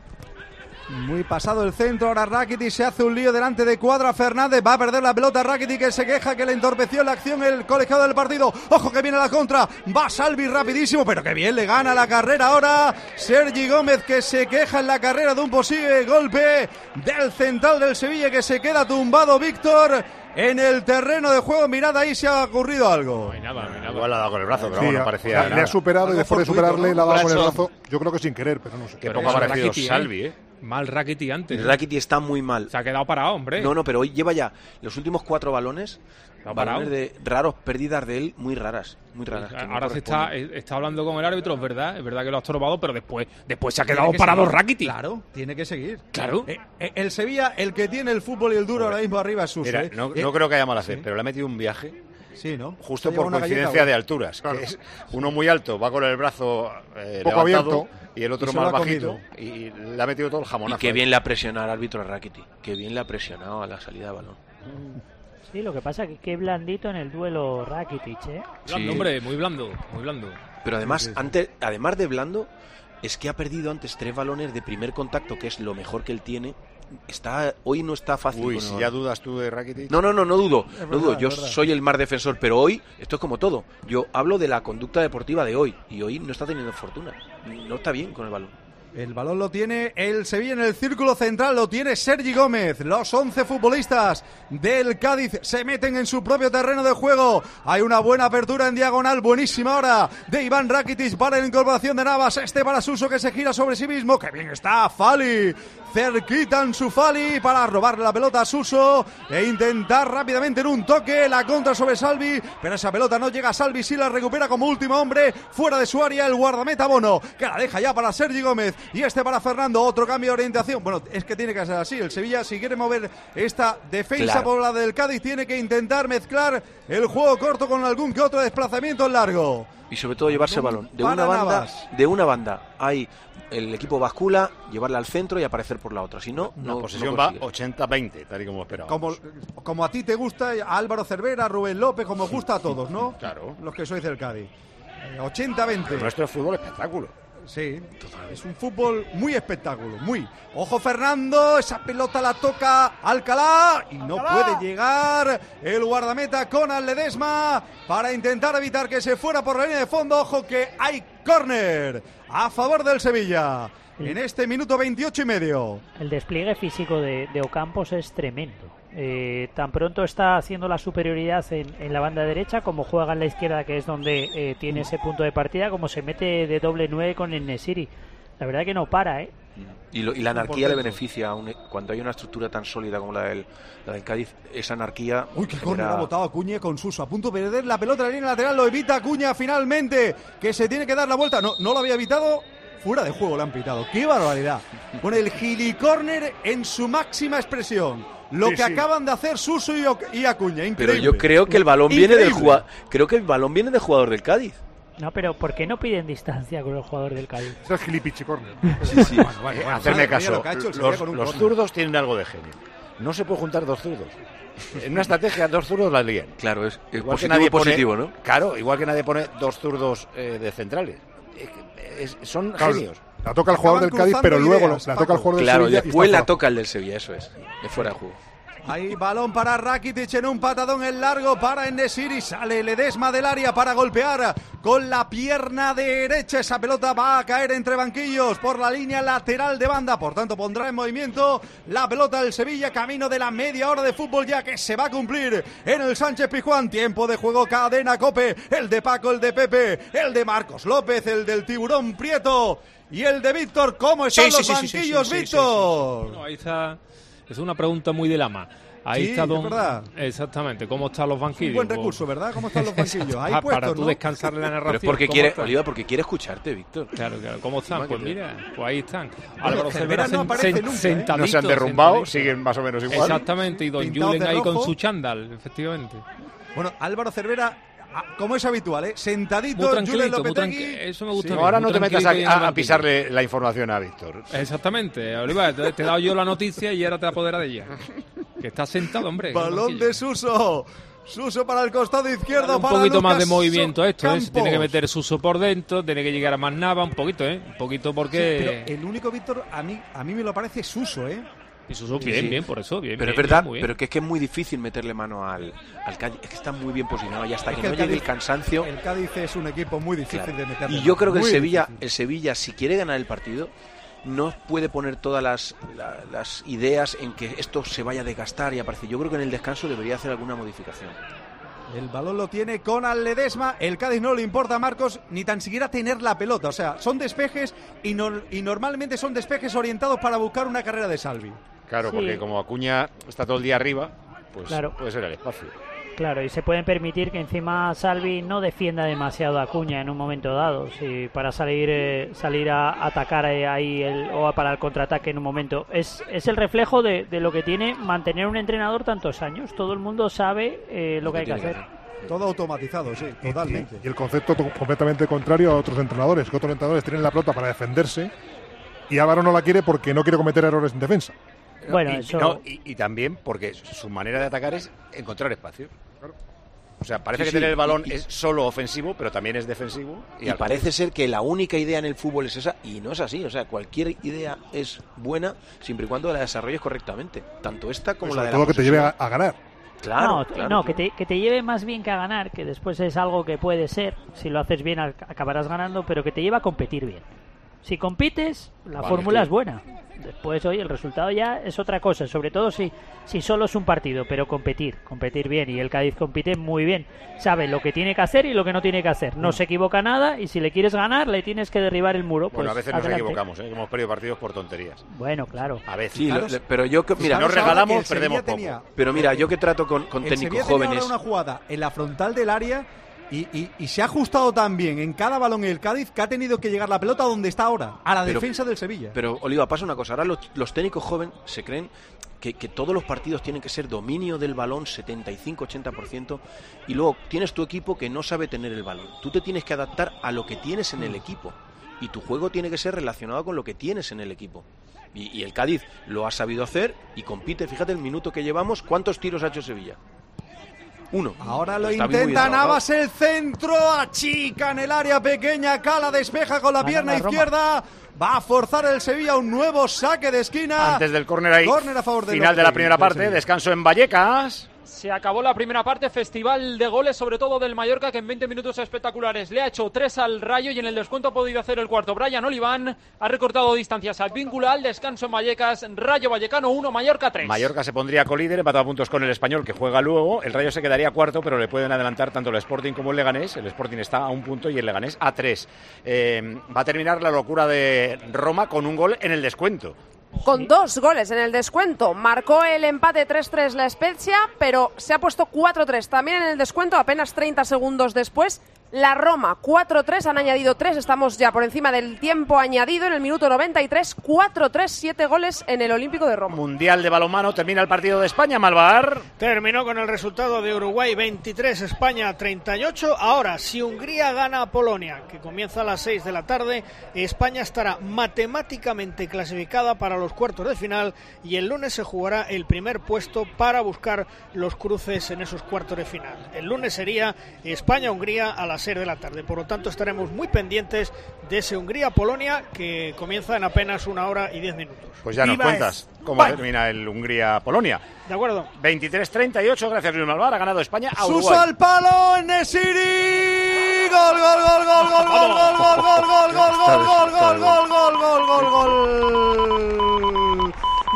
Muy pasado el centro, ahora Rakitic se hace un lío delante de Cuadra Fernández, va a perder la pelota Rakitic, que se queja que le entorpeció la acción el colegiado del partido. Ojo que viene la contra, va Salvi rapidísimo, pero que bien le gana la carrera ahora Sergi Gómez, que se queja en la carrera de un posible golpe del central del Sevilla, que se queda tumbado Víctor en el terreno de juego. Mirad, ahí se ha ocurrido algo. No hay nada, no hay nada. Igual le ha dado con el brazo, pero Sí, no a- parecía o sea, nada. le ha superado y Algo después de fortuito, superarle ¿no? le ha dado con el Brazo. brazo. Yo creo que sin querer, pero no sé. Qué Pero poca eso, parecido Rakitic, ¿eh? Salvi, ¿eh? Mal Rakitic antes. ¿eh? Rakitic está muy mal. Se ha quedado parado, hombre. No, no, pero hoy lleva ya los últimos cuatro balones, ha balones parado. de raros, pérdidas de él muy raras, muy raras. que no Ahora se está, corresponden. está hablando con el árbitro, es verdad, es verdad que lo ha estorbado, pero después, después se ha Tiene quedado que parado seguir. Rakitic. Claro, tiene que seguir. Claro. Eh, eh, el Sevilla, el que tiene el fútbol y el duro ahora mismo arriba es Suso. Mira, ¿eh? no, Eh, no creo que haya mala fe, sí. pero le ha metido un viaje. Sí, ¿no? Justo Se por lleva una coincidencia galleta, de ¿o? alturas. Claro. Que es uno muy alto, va con el brazo eh, Poco levantado, abierto. y el otro Y se más lo ha bajito. comido. Y le ha metido todo el Y jamonazo. qué ahí. bien le ha presionado al árbitro a Rakitic, qué bien le ha presionado a la salida de balón. Sí, lo que pasa es que qué blandito en el duelo Rakitic, ¿eh? Blando, hombre, muy blando, muy blando. Pero además, Sí, sí, sí. antes, además de blando, es que ha perdido antes tres balones de primer contacto, que es lo mejor que él tiene. Está, hoy no está fácil. Uy, con si el ya balón. dudas tú de Rakitic. No, no, no, no dudo, Es no verdad, dudo. es Yo verdad. soy el más defensor, pero hoy esto es como todo. Yo hablo de la conducta deportiva de hoy y hoy no está teniendo fortuna. No está bien con el balón. El balón lo tiene el Sevilla en el círculo central, lo tiene Sergi Gómez. Los once futbolistas del Cádiz se meten en su propio terreno de juego. Hay una buena apertura en diagonal, buenísima ahora de Iván Rakitic para la incorporación de Navas. Este para Suso, que se gira sobre sí mismo. ¡Qué bien está Fali! Cerquita en su Fali para robarle la pelota a Suso e intentar rápidamente en un toque la contra sobre Salvi, pero esa pelota no llega a Salvi, sí la recupera como último hombre fuera de su área el guardameta Bono, que la deja ya para Sergi Gómez y este para Fernando. Otro cambio de orientación. Bueno, es que tiene que ser así. El Sevilla, si quiere mover esta defensa Claro. por la del Cádiz, tiene que intentar mezclar el juego corto con algún que otro desplazamiento largo. Y sobre todo llevarse el balón. De Para una banda, Navas. de una banda hay el equipo bascula, llevarla al centro y aparecer por la otra. Si no, La no posesión no va consigues. ochenta veinte, tal y como esperábamos. Como, como a ti te gusta, a Álvaro Cervera, a Rubén López, como os gusta a todos, ¿no? Claro. Los que sois del Cádiz. Eh, ochenta veinte. Nuestro fútbol espectáculo. Sí, es un fútbol muy espectáculo, muy. Ojo Fernando, esa pelota la toca Alcalá y no puede llegar el guardameta Conan Ledesma para intentar evitar que se fuera por la línea de fondo. Ojo que hay córner a favor del Sevilla en este minuto veintiocho y medio. El despliegue físico de, de Ocampos es tremendo. Eh, tan pronto está haciendo la superioridad en, en la banda derecha, como juega en la izquierda, que es donde eh, tiene ese punto de partida, como se mete de doble nueve con el Nesiri. La verdad que no para, ¿eh? Y, lo- y la anarquía le beneficia a un- cuando hay una estructura tan sólida como la del, la del Cádiz. Esa anarquía. Uy, qué genera- córner ha botado Acuña con Suso. A punto de perder la pelota en la línea lateral. Lo evita Acuña finalmente, que se tiene que dar la vuelta. No, no lo había evitado. Fuera de juego le han pitado. ¡Qué barbaridad! Con el gilicórner en su máxima expresión. Lo Sí, que sí. acaban de hacer Suso y, O- y Acuña. Increíble. Pero yo creo que el balón viene del Increíble. jugador. Creo que el balón viene del jugador del Cádiz. No, pero ¿por qué no piden distancia con el jugador del Cádiz? Ese es Gilipichi Corner. Sí, sí. Eh, bueno, hacerme madre mía, caso, lo que ha hecho el Sevilla los, con un los córner. zurdos tienen algo de genio. No se puede juntar dos zurdos. En una estrategia, dos zurdos la lían. Claro, es, es Igual que positivo, nadie pone- positivo, ¿no? Claro, igual que nadie pone dos zurdos eh, de centrales. Es- es- son Claro, genios. la toca el jugador Acaban del Cádiz, cruzando pero luego ideas, la toca el jugador del Claro, Sevilla y después está la fuera. toca el del Sevilla, eso es. Es fuera de juego. Hay balón para Rakitic en un patadón en largo para Enesiri. Sale Ledesma del área para golpear con la pierna derecha. Esa pelota va a caer entre banquillos por la línea lateral de banda. Por tanto, pondrá en movimiento la pelota del Sevilla. Camino de la media hora de fútbol ya que se va a cumplir en el Sánchez Pizjuán. Tiempo de juego, cadena Cope. El de Paco, el de Pepe, el de Marcos López, el del Tiburón Prieto y el de Víctor. ¿Cómo están Sí, sí, los sí, sí, sí, banquillos, sí, sí, sí, sí. Víctor? Bueno, ahí está. Es una pregunta muy de lama. Ahí sí, está don... es verdad. Exactamente, ¿cómo están los banquillos? Un buen recurso, ¿verdad? ¿Cómo están los banquillos? Ahí para, puestos, para tú ¿no? descansarle la narración. Pero es porque quiere, Oliva, porque quiere escucharte, Víctor. Claro, claro. ¿Cómo están? Pues mira, pues ahí están. Bueno, Álvaro Cervera Cervera no sen, aparece sen, nunca, ¿eh? sentadito, No se han derrumbado, sentadito. siguen más o menos igual. Exactamente, y don Pintados Julen de ahí con rojo. su chándal, efectivamente. Bueno, Álvaro Cervera, como es habitual, ¿eh? Sentadito, Muy tranquilito, Julen muy Lopetegui. tranqui- Eso me gusta. Sí, bien, ahora muy no te metas tranquilito y en el a, a banquillo. pisarle la información a Víctor. Exactamente, Oliva, te, te he dado yo la noticia y ahora te apoderas de ella. Que está sentado, hombre. en el Balón banquillo. de Suso. Suso para el costado izquierdo. Un para poquito más de Lucas movimiento a esto, ¿eh? Campos. Tiene que meter Suso por dentro, tiene que llegar a más Nava, un poquito, ¿eh? Un poquito Sí, porque... pero el único, Víctor, a mí, a mí me lo parece Suso, ¿eh? Y Suso, Sí, bien, sí. bien, por eso, bien. Pero bien, es verdad, bien, muy bien. pero que es que es muy difícil meterle mano al, al Cádiz. Es que está muy bien posicionado y hasta Es que, que no el llegue Cádiz- el cansancio... El Cádiz es un equipo muy difícil Claro. de meterle Y yo mano, creo que el muy Sevilla, difícil. el Sevilla, si quiere ganar el partido, no puede poner todas las, la- las ideas en que esto se vaya a desgastar y aparece. Yo creo que en el descanso debería hacer alguna modificación. El balón lo tiene con Ledesma. El Cádiz no le importa a Marcos ni tan siquiera tener la pelota. O sea, son despejes y, no- y normalmente son despejes orientados para buscar una carrera de Salvi. Claro, Sí. porque como Acuña está todo el día arriba, pues Claro. puede ser el espacio. Claro, y se pueden permitir que encima Salvi no defienda demasiado a Acuña en un momento dado, si para salir eh, salir a atacar eh, ahí el, o para el contraataque en un momento. Es, es el reflejo de, de lo que tiene mantener un entrenador tantos años. Todo el mundo sabe eh, lo que hay que hacer. Todo automatizado, sí, totalmente. Y el concepto to- completamente contrario a otros entrenadores, que otros entrenadores tienen la pelota para defenderse y Álvaro no la quiere porque no quiere cometer errores en defensa. Bueno, y, eso- no, y, y también porque su manera de atacar es encontrar espacio. O sea, parece Sí, que sí, tener el balón y- y- es solo ofensivo, pero también es defensivo. Y, al parece ser que la única idea en el fútbol es esa, y no es así. O sea, cualquier idea es buena siempre y cuando la desarrolles correctamente. Tanto esta como Pues la de sobre la todo que te lleve a, posesión. a ganar. Claro, no, claro, no claro. Que, te, que te lleve más bien que a ganar, que después es algo que puede ser, si lo haces bien al- acabarás ganando, pero que te lleva a competir bien. Si compites, la Vale, fórmula sí. es buena. Después, oye, el resultado ya es otra cosa, sobre todo si, si solo es un partido, pero competir, competir bien. Y el Cádiz compite muy bien. Sabe lo que tiene que hacer y lo que no tiene que hacer. No Mm. se equivoca nada y si le quieres ganar, le tienes que derribar el muro. Bueno, pues, a veces nos adelante. equivocamos, ¿eh? Que hemos perdido partidos por tonterías. Bueno, claro. A veces. Sí, Claro, lo- le- pero yo que, mira, si nos Fijaros ahora que regalamos, el Sevilla perdemos poco. tenía- pero mira, yo que trato con, con El técnicos Sevilla tenía jóvenes. ahora una jugada en la frontal del área y, y- y se ha ajustado tan bien en cada balón el Cádiz que ha tenido que llegar la pelota donde está ahora, a la Pero- defensa del Sevilla. Pero, Oliva, pasa una cosa. Ahora los, los técnicos jóvenes se creen que, que todos los partidos tienen que ser dominio del balón, setenta y cinco ochenta por ciento, y luego tienes tu equipo que no sabe tener el balón. Tú te tienes que adaptar a lo que tienes en el equipo, y tu juego tiene que ser relacionado con lo que tienes en el equipo. Y, y el Cádiz lo ha sabido hacer y compite. Fíjate el minuto que llevamos, ¿cuántos tiros ha hecho Sevilla? Uno. Ahora lo Está muy bien intenta trabajado. Navas, el centro, achica en el área pequeña, Cala despeja con la Gana pierna la Roma. izquierda, va a forzar el Sevilla un nuevo saque de esquina. Antes del córner ahí, Córner a favor del final de la Lopetegui, primera del parte, Sevilla. descanso en Vallecas. Se acabó la primera parte, festival de goles, sobre todo del Mallorca, que en veinte minutos espectaculares le ha hecho tres al Rayo y en el descuento ha podido hacer el cuarto. Brian Oliván ha recortado distancias al vínculo, al descanso en Vallecas, Rayo Vallecano uno, Mallorca tres. Mallorca se pondría colíder, empatado a puntos con el Español, que juega luego. El Rayo se quedaría cuarto, pero le pueden adelantar tanto el Sporting como el Leganés. El Sporting está a un punto y el Leganés a tres. Eh, va a terminar la locura de Roma con un gol en el descuento. Con dos goles en el descuento. Marcó el empate tres tres la Spezia, pero se ha puesto cuatro tres. También en el descuento, apenas treinta segundos después, la Roma. cuatro tres, han añadido tres. Estamos ya por encima del tiempo añadido en el minuto noventa y tres. cuatro tres, siete goles en el Olímpico de Roma. Mundial de balonmano, termina el partido de España, Malvar. Terminó con el resultado de Uruguay veintitrés, España treinta y ocho. Ahora, si Hungría gana a Polonia, que comienza a las seis de la tarde, España estará matemáticamente clasificada para los cuartos de final y el lunes se jugará el primer puesto para buscar los cruces en esos cuartos de final. El lunes sería España-Hungría a las seis de la tarde. Por lo tanto, estaremos muy pendientes de ese Hungría-Polonia que comienza en apenas una hora y diez minutos. Pues ya nos ¡Viva cuentas cómo España! termina el Hungría-Polonia. De acuerdo. veintitrés treinta y ocho, gracias Luis Malvar, ha ganado España a Suso Uruguay. al palo, Nesiri. Gol, gol, gol, gol, gol, gol, gol, gol, gol, gol, gol, gol, gol, gol, gol, gol, gol, gol.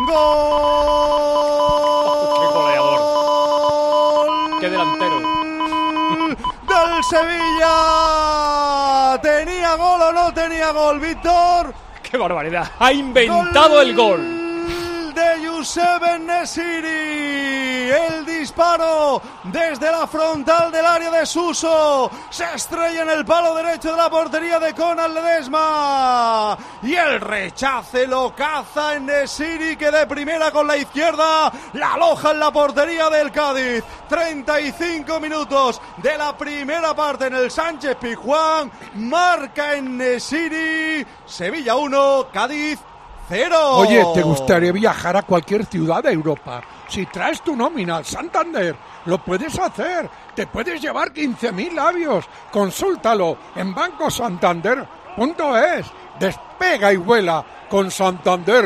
Gol. ¡Qué goleador! ¡Qué delantero! Del Sevilla. ¿Tenía gol o no tenía gol, Víctor? ¡Qué barbaridad! ¡Ha inventado el gol! De Youssef En-Nesyri. El disparo desde la frontal del área de Suso. Se estrella en el palo derecho de la portería de Conan Ledesma. Y el rechace lo caza En-Nesyri, que de primera con la izquierda la aloja en la portería del Cádiz. treinta y cinco minutos de la primera parte en el Sánchez Pizjuán. Marca En-Nesyri. Sevilla uno, Cádiz cero. Oye, ¿te gustaría viajar a cualquier ciudad de Europa? Si traes tu nómina al Santander, lo puedes hacer. Te puedes llevar quince mil labios. Consúltalo en banco santander punto es. Despega y vuela con Santander.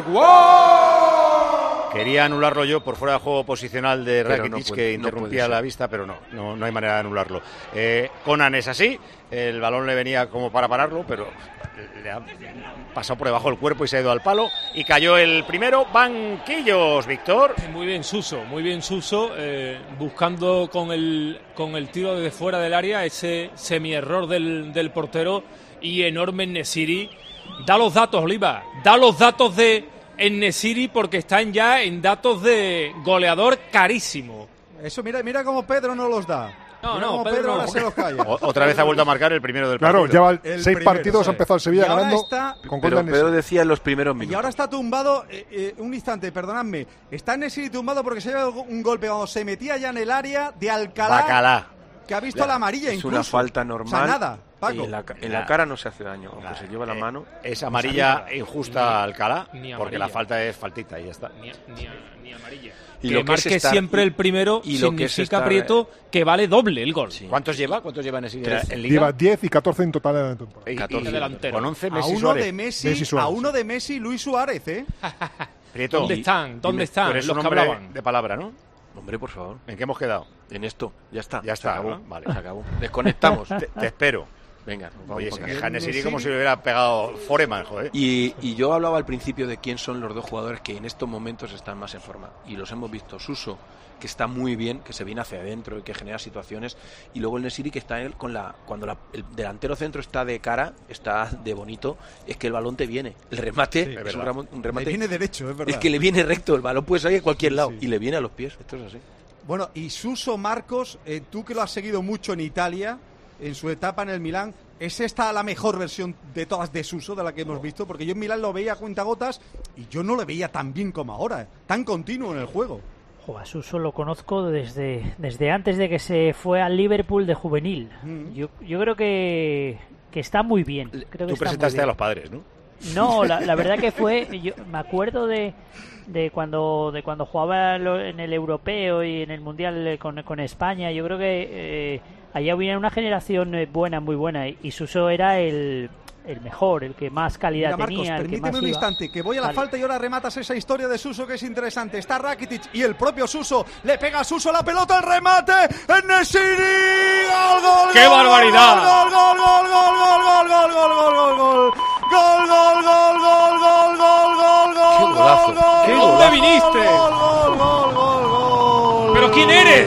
¡Wow! Quería anularlo yo por fuera de juego posicional de Pero Rakitic, no puede- que no interrumpía puede la ser. vista, pero no, no, no hay manera de anularlo. Eh, Conan es así, el balón le venía como para pararlo, pero le ha pasado por debajo del cuerpo y se ha ido al palo. Y cayó el primero. Banquillos, Víctor. Muy bien Suso, muy bien Suso, eh, buscando con el, con el tiro desde fuera del área ese semi-error del, del portero, y enorme En-Nesyri. Da los datos, Oliva, da los datos de En-Nesyri, porque están ya en datos de goleador carísimo. Eso, mira, mira cómo Pedro no los da. No, Mira no, cómo Pedro Pedro no. ahora se los calla. O- otra vez ha vuelto a marcar el primero del Claro, partido. lleva El seis primero, partidos, sí. ha empezado el Sevilla Y ahora ganando está- con Pero, Conan pero Nesyri. decía en los primeros Y minutos. ahora está tumbado, eh, eh, un instante, perdonadme. Está En-Nesyri tumbado porque se lleva un golpe cuando se metía ya en el área de Alcalá. Bacalá. Que ha visto la amarilla Es incluso. una falta normal. O sea, nada, Paco. Y en la, ca- en la cara no se hace daño, aunque se lleva la Eh, mano. Es amarilla injusta a Alcalá, Ni amarilla. porque la falta es faltita y ya está. Ni, ni, ni amarilla. Y que lo que es marque estar- siempre y- el primero y lo que es significa, estar- Prieto, que vale doble el gol. ¿Cuántos lleva? ¿Cuántos lleva en, ese- Trece. en Liga? Lleva diez y catorce en total en la temporada. Y- y- catorce delantero. Con once A Messi uno Suárez. de Messi, Messi Suárez, a uno sí. de Messi, Luis Suárez, ¿eh? Prieto, ¿Dónde están? ¿Dónde dime, están tú eres los un que hombre hablaban? de palabra, ¿no? Hombre, por favor. ¿En qué hemos quedado? En esto, ya está. Ya Se está, acabó. ¿no? Vale. Se acabó. Desconectamos. Te, te espero. Venga, nos vamos Oye, pa' se casa. queja En-Nesyri como si le hubiera pegado Foreman, joder. Y, y yo hablaba al principio de quién son los dos jugadores que en estos momentos están más en forma. Y los hemos visto. Suso, que está muy bien, que se viene hacia adentro y que genera situaciones. Y luego el En-Nesyri, que está él con la cuando la- el delantero centro está de cara, está de bonito, es que el balón te viene. El remate Sí, es verdad. un, ramo- un remate. Le viene derecho, es verdad. Es que le viene recto, el balón puede salir a cualquier lado sí. y le viene a los pies. Esto es así. Bueno, y Suso, Marcos, eh, tú que lo has seguido mucho en Italia, en su etapa en el Milán, ¿es esta la mejor versión de todas de Suso, de la que hemos visto? Porque yo en Milán lo veía a cuentagotas y yo no lo veía tan bien como ahora, eh, tan continuo en el juego. Jo, a Suso lo conozco desde, desde antes de que se fue al Liverpool de juvenil. Mm. Yo, yo creo que, que está muy bien. Creo que Tú está muy presentaste bien. a los padres, ¿no? No, la, la verdad que fue, yo me acuerdo de, de cuando de cuando jugaba lo- en el europeo y en el mundial eh, con, con España. Yo creo que eh, allá había una generación eh, buena, muy buena, y, y Suso era el, el mejor, el que más calidad Mira, Marcos, tenía, el que permíteme más un iba. instante, que voy a la Vale. falta y ahora rematas esa historia de Suso que es interesante. Está Rakitic y el propio Suso le pega a Suso la pelota, el remate, En-Nesyri, gol, gol, ¡Qué gol, barbaridad! Gol, gol, gol, gol, gol, gol, gol, gol, gol, gol, gol. Gol, gol, gol, gol, gol, gol, gol, gol, ¡Qué golazo! gol, gol, ¡Qué gol, dónde viniste! Gol, gol, gol, gol, gol. ¿Pero quién eres?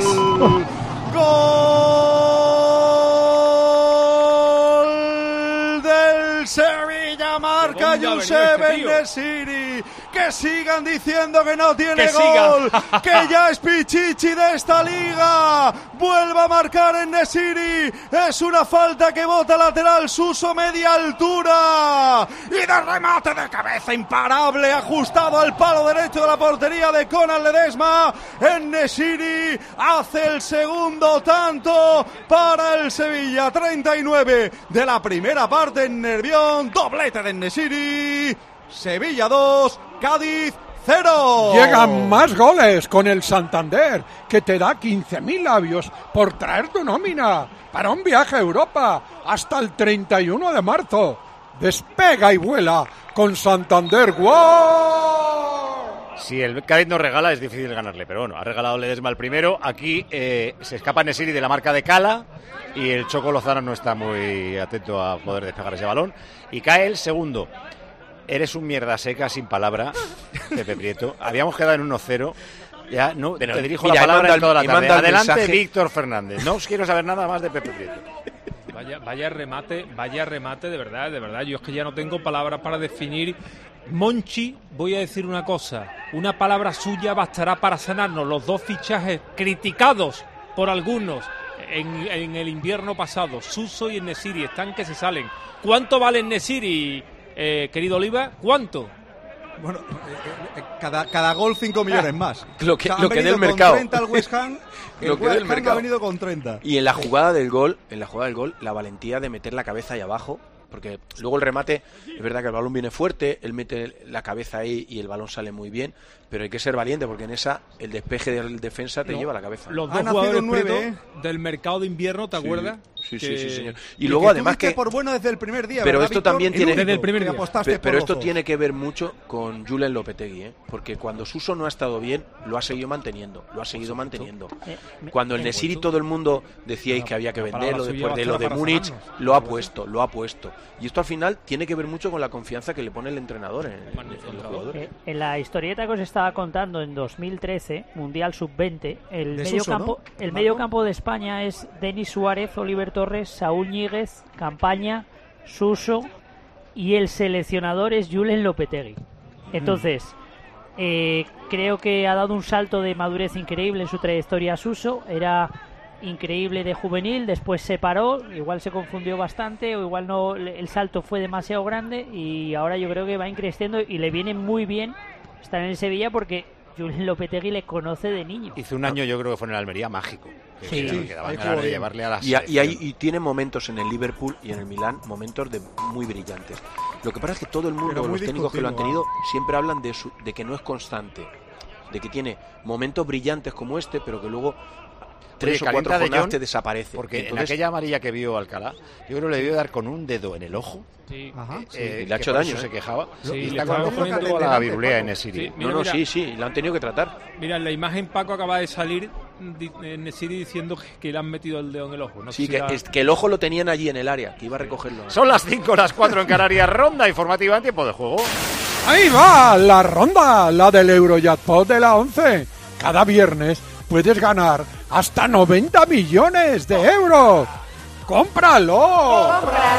Gol del Sevilla, marca ¿Dónde ha venido Youssef este tío? En-Nesyri. Que sigan diciendo que no tiene Que gol, siga. que ya es Pichichi de esta liga. Vuelva a marcar En-Nesyri. Es una falta que bota lateral Suso, media altura. Y de remate de cabeza imparable, ajustado al palo derecho de la portería de Conan Ledesma. En-Nesyri hace el segundo tanto para el Sevilla. treinta y nueve de la primera parte en Nervión. Doblete de En-Nesyri. Sevilla dos, Cádiz cero. Llegan más goles con el Santander, que te da quince mil labios por traer tu nómina para un viaje a Europa hasta el treinta y uno de marzo. Despega y vuela con Santander. ¡Wow! Si el Cádiz nos regala es difícil ganarle, pero bueno, ha regalado Ledesma el primero. Aquí eh, se escapa En-Nesyri de la marca de Cala y el Choco Lozano no está muy atento a poder despegar ese balón. Y cae el segundo. Eres un mierda seca sin palabra, Pepe Prieto. Habíamos quedado en uno cero. Ya no Pero, te dirijo mira, la palabra manda en toda la el- y tarde. manda el Adelante, mensaje. Víctor Fernández. No os quiero saber nada más de Pepe Prieto. Vaya, vaya remate, vaya remate, de verdad, de verdad. Yo es que ya no tengo palabras para definir Monchi, voy a decir una cosa, una palabra suya bastará para sanarnos los dos fichajes criticados por algunos en, en el invierno pasado. Suso y En-Nesyri están que se salen. ¿Cuánto vale En-Nesyri, eh, querido Oliva? ¿Cuánto? Bueno, eh, eh, cada, cada gol cinco millones más. Lo que, o sea, lo que dé el mercado. treinta al West Ham, el lo que dé el West Ham mercado. ha venido con treinta. Y en la jugada del gol, en la jugada del gol, la valentía de meter la cabeza ahí abajo, porque luego el remate, es verdad que el balón viene fuerte, él mete la cabeza ahí y el balón sale muy bien, pero hay que ser valiente porque en esa el despeje del defensa te No, lleva la cabeza. Los dos jugadores nueve, ¿eh? del mercado de invierno, ¿te Sí, acuerdas? Sí, sí, Que- sí, señor. Y, Y luego que tú además diste que por bueno desde el primer día, pero ¿verdad, esto Víctor? también El tiene único Desde el primer que día. apostaste Pe- pero por esto los tiene dos. que ver mucho con Julen Lopetegui, ¿eh? Porque cuando Suso no ha estado bien, lo ha seguido manteniendo, lo ha seguido manteniendo. Eh, me- Cuando el eh, Nesiri todo el mundo decíais que había que la palabra venderlo suya después de lo bastará de para Múnich, sanarnos. lo ha puesto, lo ha puesto. Y esto al final tiene que ver mucho con la confianza que le pone el entrenador en, en los jugadores. Eh, en la historieta que os estaba contando en dos mil trece, Mundial sub veinte, el De medio Suso, campo, ¿no? el Marco. medio campo de España es Denis Suárez, Oliver Torres, Saúl Ñíguez, Campaña, Suso y el seleccionador es Julen Lopetegui. Entonces, eh, creo que ha dado un salto de madurez increíble en su trayectoria Suso. Era increíble de juvenil, después se paró, igual se confundió bastante o igual no, el salto fue demasiado grande y ahora yo creo que va increciendo y le viene muy bien estar en el Sevilla porque Julen Lopetegui le conoce de niño. Hizo un año, yo creo que fue en el Almería, mágico. Que Sí. que Sí, quedaban ahí ganas jugó de bien. llevarle a la Y, a- y, selección. hay- y tiene momentos en el Liverpool y en el Milán, momentos de muy brillantes. Lo que pasa es que todo el mundo, Pero muy los técnicos que lo han discutido, tenido, siempre hablan de, su- de que no es constante, de que tiene momentos brillantes como este, pero que luego tres Oye, o cuatro calienta de jornadas Jong, te desaparece. Porque Entonces, en aquella amarilla que vio Alcalá, yo creo que le debió dar con un dedo en el ojo. Sí. Ajá. eh, Sí, y le que ha hecho por daño, eso ¿eh? se quejaba. Sí, y le está estaba con poniendo toda la delante, virulea Paco. en Nesiri. Sí, no, mira, no, mira. sí, sí, lo han tenido que tratar. Mira, en la imagen Paco acaba de salir di- eh, Nesiri diciendo que, que le han metido el dedo en el ojo. No sé Sí, si que, la- es- que el ojo lo tenían allí en el área, que iba a recogerlo. Son las cinco, las cuatro en Canarias. Ronda informativa en tiempo de juego. Ahí va la ronda, la del Eurojackpot de la once. Cada viernes puedes ganar hasta noventa millones de euros. ¡Cómpralo!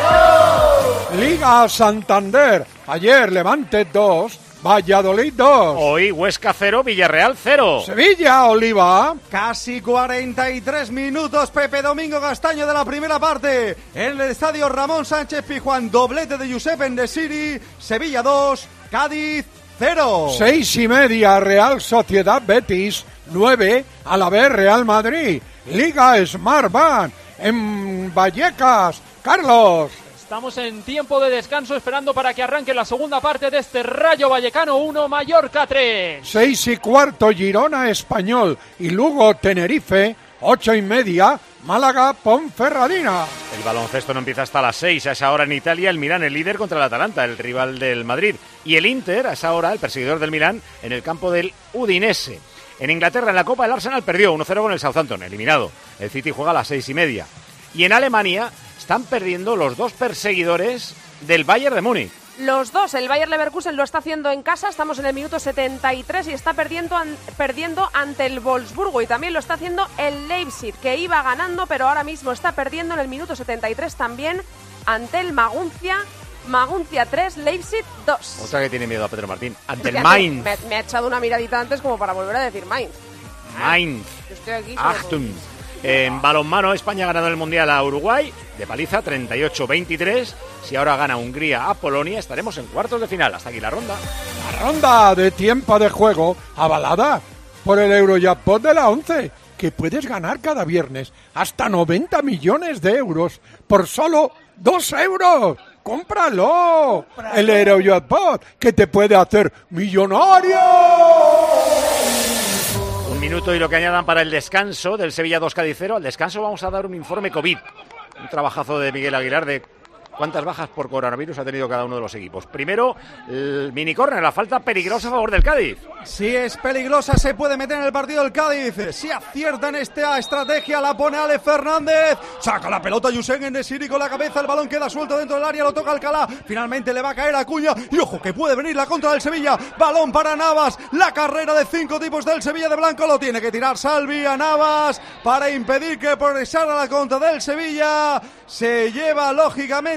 Liga Santander. Ayer Levante dos, Valladolid dos. Hoy Huesca cero, Villarreal cero. Sevilla, Oliva. Casi cuarenta y tres minutos, Pepe Domingo Castaño de la primera parte. En el estadio Ramón Sánchez Pizjuán, doblete de Josep En-Nesyri, Sevilla dos, Cádiz cero. Seis y media, Real Sociedad Betis. Nueve, Alavés Real Madrid. Liga Smart Bank en Vallecas. Carlos. Estamos en tiempo de descanso esperando para que arranque la segunda parte de este Rayo Vallecano uno, Mallorca tres. Seis y cuarto, Girona Español y Lugo Tenerife. Ocho y media, Málaga Ponferradina. El baloncesto no empieza hasta las seis. A esa hora en Italia, el Milán, el líder contra el Atalanta, el rival del Madrid. Y el Inter, a esa hora, el perseguidor del Milán, en el campo del Udinese. En Inglaterra, en la Copa, el Arsenal perdió uno cero con el Southampton, eliminado. El City juega a las seis y media. Y en Alemania están perdiendo los dos perseguidores del Bayern de Múnich. Los dos, el Bayer Leverkusen lo está haciendo en casa, estamos en el minuto setenta y tres y está perdiendo, an- perdiendo ante el Wolfsburgo y también lo está haciendo el Leipzig, que iba ganando pero ahora mismo está perdiendo en el minuto setenta y tres también ante el Maguncia, Maguncia tres, Leipzig dos. Otra que tiene miedo a Pedro Martín. Ante el Ya Mainz. Me, me ha echado una miradita antes como para volver a decir Mainz. Mainz. Yo estoy aquí solo- Achtung. En balonmano, España ha ganado el Mundial a Uruguay de paliza treinta y ocho veintitrés. Si ahora gana Hungría a Polonia, estaremos en cuartos de final. Hasta aquí la ronda. La ronda de tiempo de juego avalada por el Eurojackpot de la once, que puedes ganar cada viernes hasta noventa millones de euros por solo dos euros. ¡Cómpralo! El Eurojackpot, que te puede hacer millonario. Un minuto y lo que añadan para el descanso del Sevilla dos Cádiz cero. Al descanso vamos a dar un informe COVID. Un trabajazo de Miguel Aguilar de cuántas bajas por coronavirus ha tenido cada uno de los equipos. Primero, el mini córner, la falta peligrosa a favor del Cádiz. Si es peligrosa, se puede meter en el partido el Cádiz. Si acierta en esta estrategia, la pone Ale Fernández. Saca la pelota Yusen En-Nesyri con la cabeza. El balón queda suelto dentro del área. Lo toca Alcalá. Finalmente le va a caer a Acuña. Y ojo, que puede venir la contra del Sevilla. Balón para Navas. La carrera de cinco tipos del Sevilla de Blanco. Lo tiene que tirar Salvi a Navas para impedir que progresara la contra del Sevilla. Se lleva, lógicamente,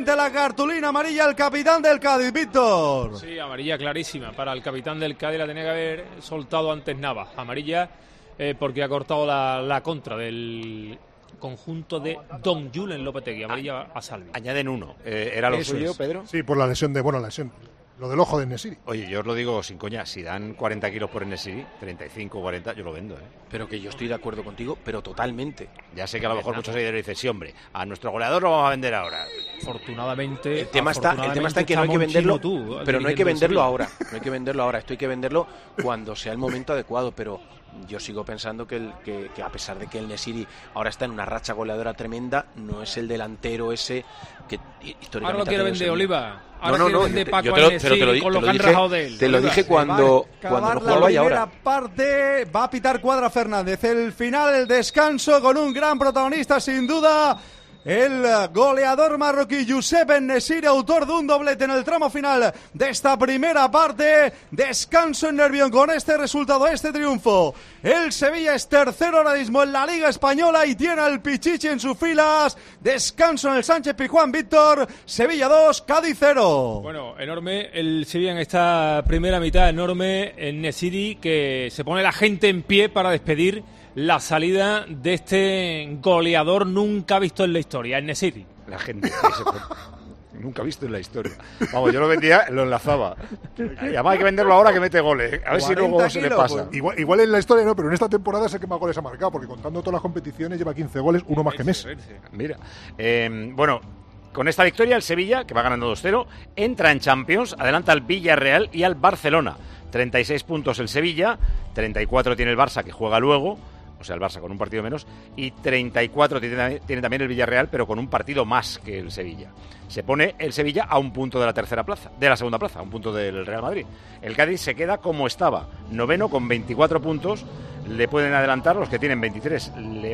claramente la cartulina amarilla al capitán del Cádiz, Víctor. Sí, amarilla clarísima. Para el capitán del Cádiz la tenía que haber soltado antes Navas. Amarilla eh, porque ha cortado la, la contra del conjunto de Don Julen Lopetegui. Amarilla a Salvi. Añaden uno. Eh, ¿Era lo Eso suyo, es. Pedro? Sí, por la lesión de, bueno, la lesión, lo del ojo de Nesiri. Oye, yo os lo digo sin coña, si dan cuarenta kilos por Nesiri, treinta y cinco, cuarenta, yo lo vendo, ¿eh? Pero que yo estoy de acuerdo contigo, pero totalmente. Ya sé que a lo mejor muchos seguidores dicen, sí, hombre, a nuestro goleador lo vamos a vender ahora. Afortunadamente, el tema está, el tema está en que no hay que venderlo, tú, pero no hay que venderlo ahora. No hay que venderlo ahora. Esto hay que venderlo cuando sea el momento adecuado, pero yo sigo pensando que, el, que, que a pesar de que el Nesiri ahora está en una racha goleadora tremenda, no es el delantero ese que históricamente... Ahora lo quiere vender Oliva. Ahora no, no, no, vende Paco yo te lo, Nesiri, pero te lo, di, con te lo lo que dije, han rajado de él. te lo Oliva. dije cuando, cuando no jugaba y ahora. La primera parte va a pitar Cuadra Fernández. El final, el descanso con un gran protagonista sin duda. El goleador marroquí Youssef En-Nesyri, autor de un doblete en el tramo final de esta primera parte. Descanso en Nervión con este resultado, este triunfo. El Sevilla es tercero ahora mismo en la Liga Española y tiene al Pichichi en sus filas. Descanso en el Sánchez Pizjuán, Víctor. Sevilla dos, Cádiz cero. Bueno, enorme el Sevilla en esta primera mitad, enorme en Nesiri, que se pone la gente en pie para despedir la salida de este goleador nunca visto en la historia, en Nesiri. La gente que se pone... Nunca visto en la historia. Vamos, yo lo vendía, lo enlazaba. Y además hay que venderlo ahora que mete goles. A ver si luego se le pasa. Pues. Igual, igual en la historia no, pero en esta temporada sé que más goles ha marcado, porque contando todas las competiciones lleva quince goles, uno más que Messi. Mira, eh, bueno, con esta victoria el Sevilla, que va ganando dos cero, entra en Champions, adelanta al Villarreal y al Barcelona. treinta y seis puntos el Sevilla, treinta y cuatro tiene el Barça, que juega luego, o sea, el Barça con un partido menos, y treinta y cuatro tiene, tiene también el Villarreal, pero con un partido más que el Sevilla. Se pone el Sevilla a un punto de la tercera plaza, de la segunda plaza, a un punto del Real Madrid. El Cádiz se queda como estaba, noveno con veinticuatro puntos, le pueden adelantar los que tienen veintitrés.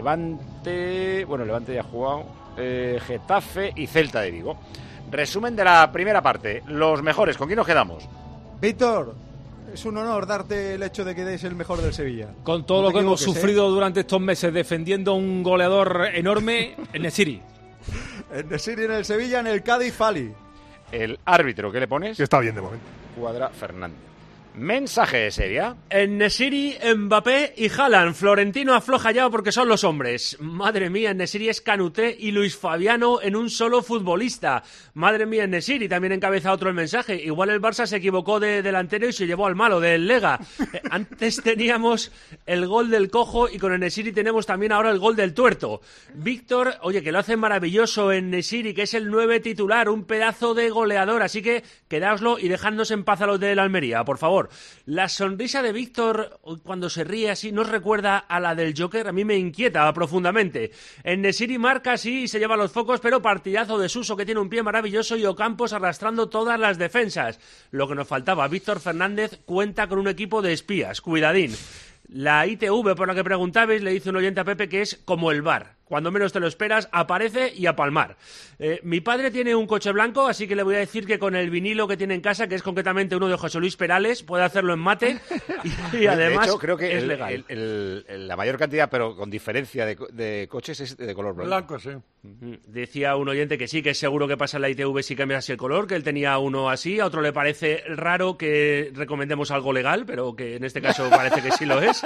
Levante, bueno, Levante ya ha jugado, eh, Getafe y Celta de Vigo. Resumen de la primera parte, los mejores, ¿con quién nos quedamos? Víctor, es un honor darte el hecho de que des el mejor del Sevilla. Con todo no lo que hemos sufrido ¿eh? durante estos meses defendiendo un goleador enorme, en Nesiri. En Nesiri en el Sevilla, en el Cádiz, Fali. El árbitro, ¿qué le pones? Que está bien de momento. Cuadra Fernández. Mensaje de seria. En Nesiri, Mbappé y Haaland. Florentino afloja ya porque son los hombres. Madre mía, en Nesiri es Canuté y Luis Fabiano en un solo futbolista. Madre mía, en Nesiri también encabeza otro el mensaje. Igual el Barça se equivocó de delantero y se llevó al malo, del Lega. Eh, antes teníamos el gol del cojo y con el Nesiri tenemos también ahora el gol del tuerto. Víctor, oye, que lo hace maravilloso en Nesiri, que es el nueve titular, un pedazo de goleador. Así que quedaoslo y dejadnos en paz a los del Almería, por favor. La sonrisa de Víctor cuando se ríe así nos recuerda a la del Joker, a mí me inquieta profundamente. En Nesiri marca así y se lleva los focos, pero partidazo de Suso, que tiene un pie maravilloso, y Ocampos arrastrando todas las defensas. Lo que nos faltaba, Víctor Fernández cuenta con un equipo de espías, cuidadín. La I T V, por la que preguntabais, le dice un oyente a Pepe que es como el V A R. Cuando menos te lo esperas, aparece y a palmar. Eh, mi padre tiene un coche blanco, así que le voy a decir que con el vinilo que tiene en casa, que es concretamente uno de José Luis Perales, puede hacerlo en mate y, y además de hecho, creo que es el, legal. El, el, el, la mayor cantidad, pero con diferencia de, de coches, es de color blanco. Blanco, sí. Decía un oyente que sí, que es seguro que pasa en la I T V si cambias así el color, que él tenía uno así. A otro le parece raro que recomendemos algo legal, pero que en este caso parece que sí lo es.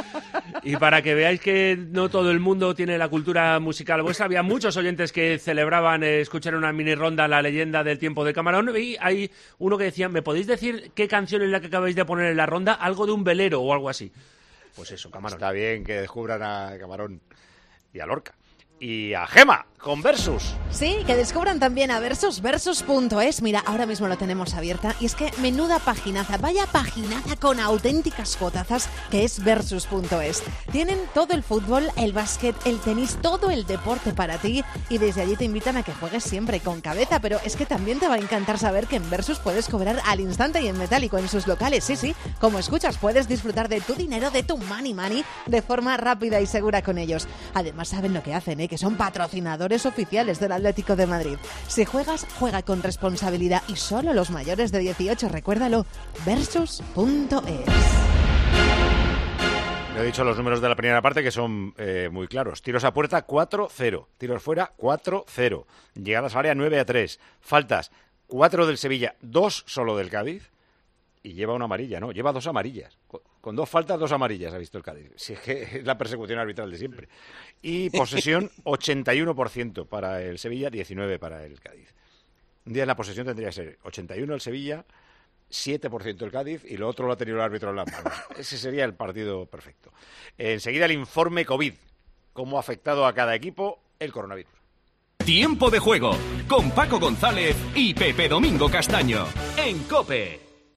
Y para que veáis que no todo el mundo tiene la cultura musical vuestra, había muchos oyentes que celebraban eh, escuchar una mini ronda La leyenda del tiempo de Camarón, y hay uno que decía, ¿me podéis decir qué canción es la que acabáis de poner en la ronda? Algo de un velero o algo así. Pues eso, Camarón. Está bien que descubran a Camarón y a Lorca. Y a Gema, con Versus. Sí, que descubran también a Versus, versus punto es. Mira, ahora mismo lo tenemos abierta. Y es que menuda paginaza, vaya paginaza con auténticas jotazas que es versus punto es. Tienen todo el fútbol, el básquet, el tenis, todo el deporte para ti. Y desde allí te invitan a que juegues siempre con cabeza. Pero es que también te va a encantar saber que en Versus puedes cobrar al instante y en metálico en sus locales. Sí, sí, como escuchas, puedes disfrutar de tu dinero, de tu money money, de forma rápida y segura con ellos. Además saben lo que hacen, ¿eh? Que son patrocinadores oficiales del Atlético de Madrid. Si juegas, juega con responsabilidad y solo los mayores de dieciocho, recuérdalo, versus punto es. Le he dicho los números de la primera parte que son eh, muy claros. Tiros a puerta cuatro cero, tiros fuera cuatro cero, llegadas al área nueve a tres, faltas cuatro del Sevilla, dos solo del Cádiz y lleva una amarilla, ¿no? Lleva dos amarillas. Con, con dos faltas, dos amarillas ha visto el Cádiz. Si es que es la persecución arbitral de siempre. Y posesión ochenta y uno por ciento para el Sevilla, diecinueve por ciento para el Cádiz. Un día en la posesión tendría que ser ochenta y uno el Sevilla, siete por ciento el Cádiz y lo otro lo ha tenido el árbitro en las manos. Ese sería el partido perfecto. Enseguida el informe COVID. ¿Cómo ha afectado a cada equipo el coronavirus? Tiempo de juego con Paco González y Pepe Domingo Castaño en COPE.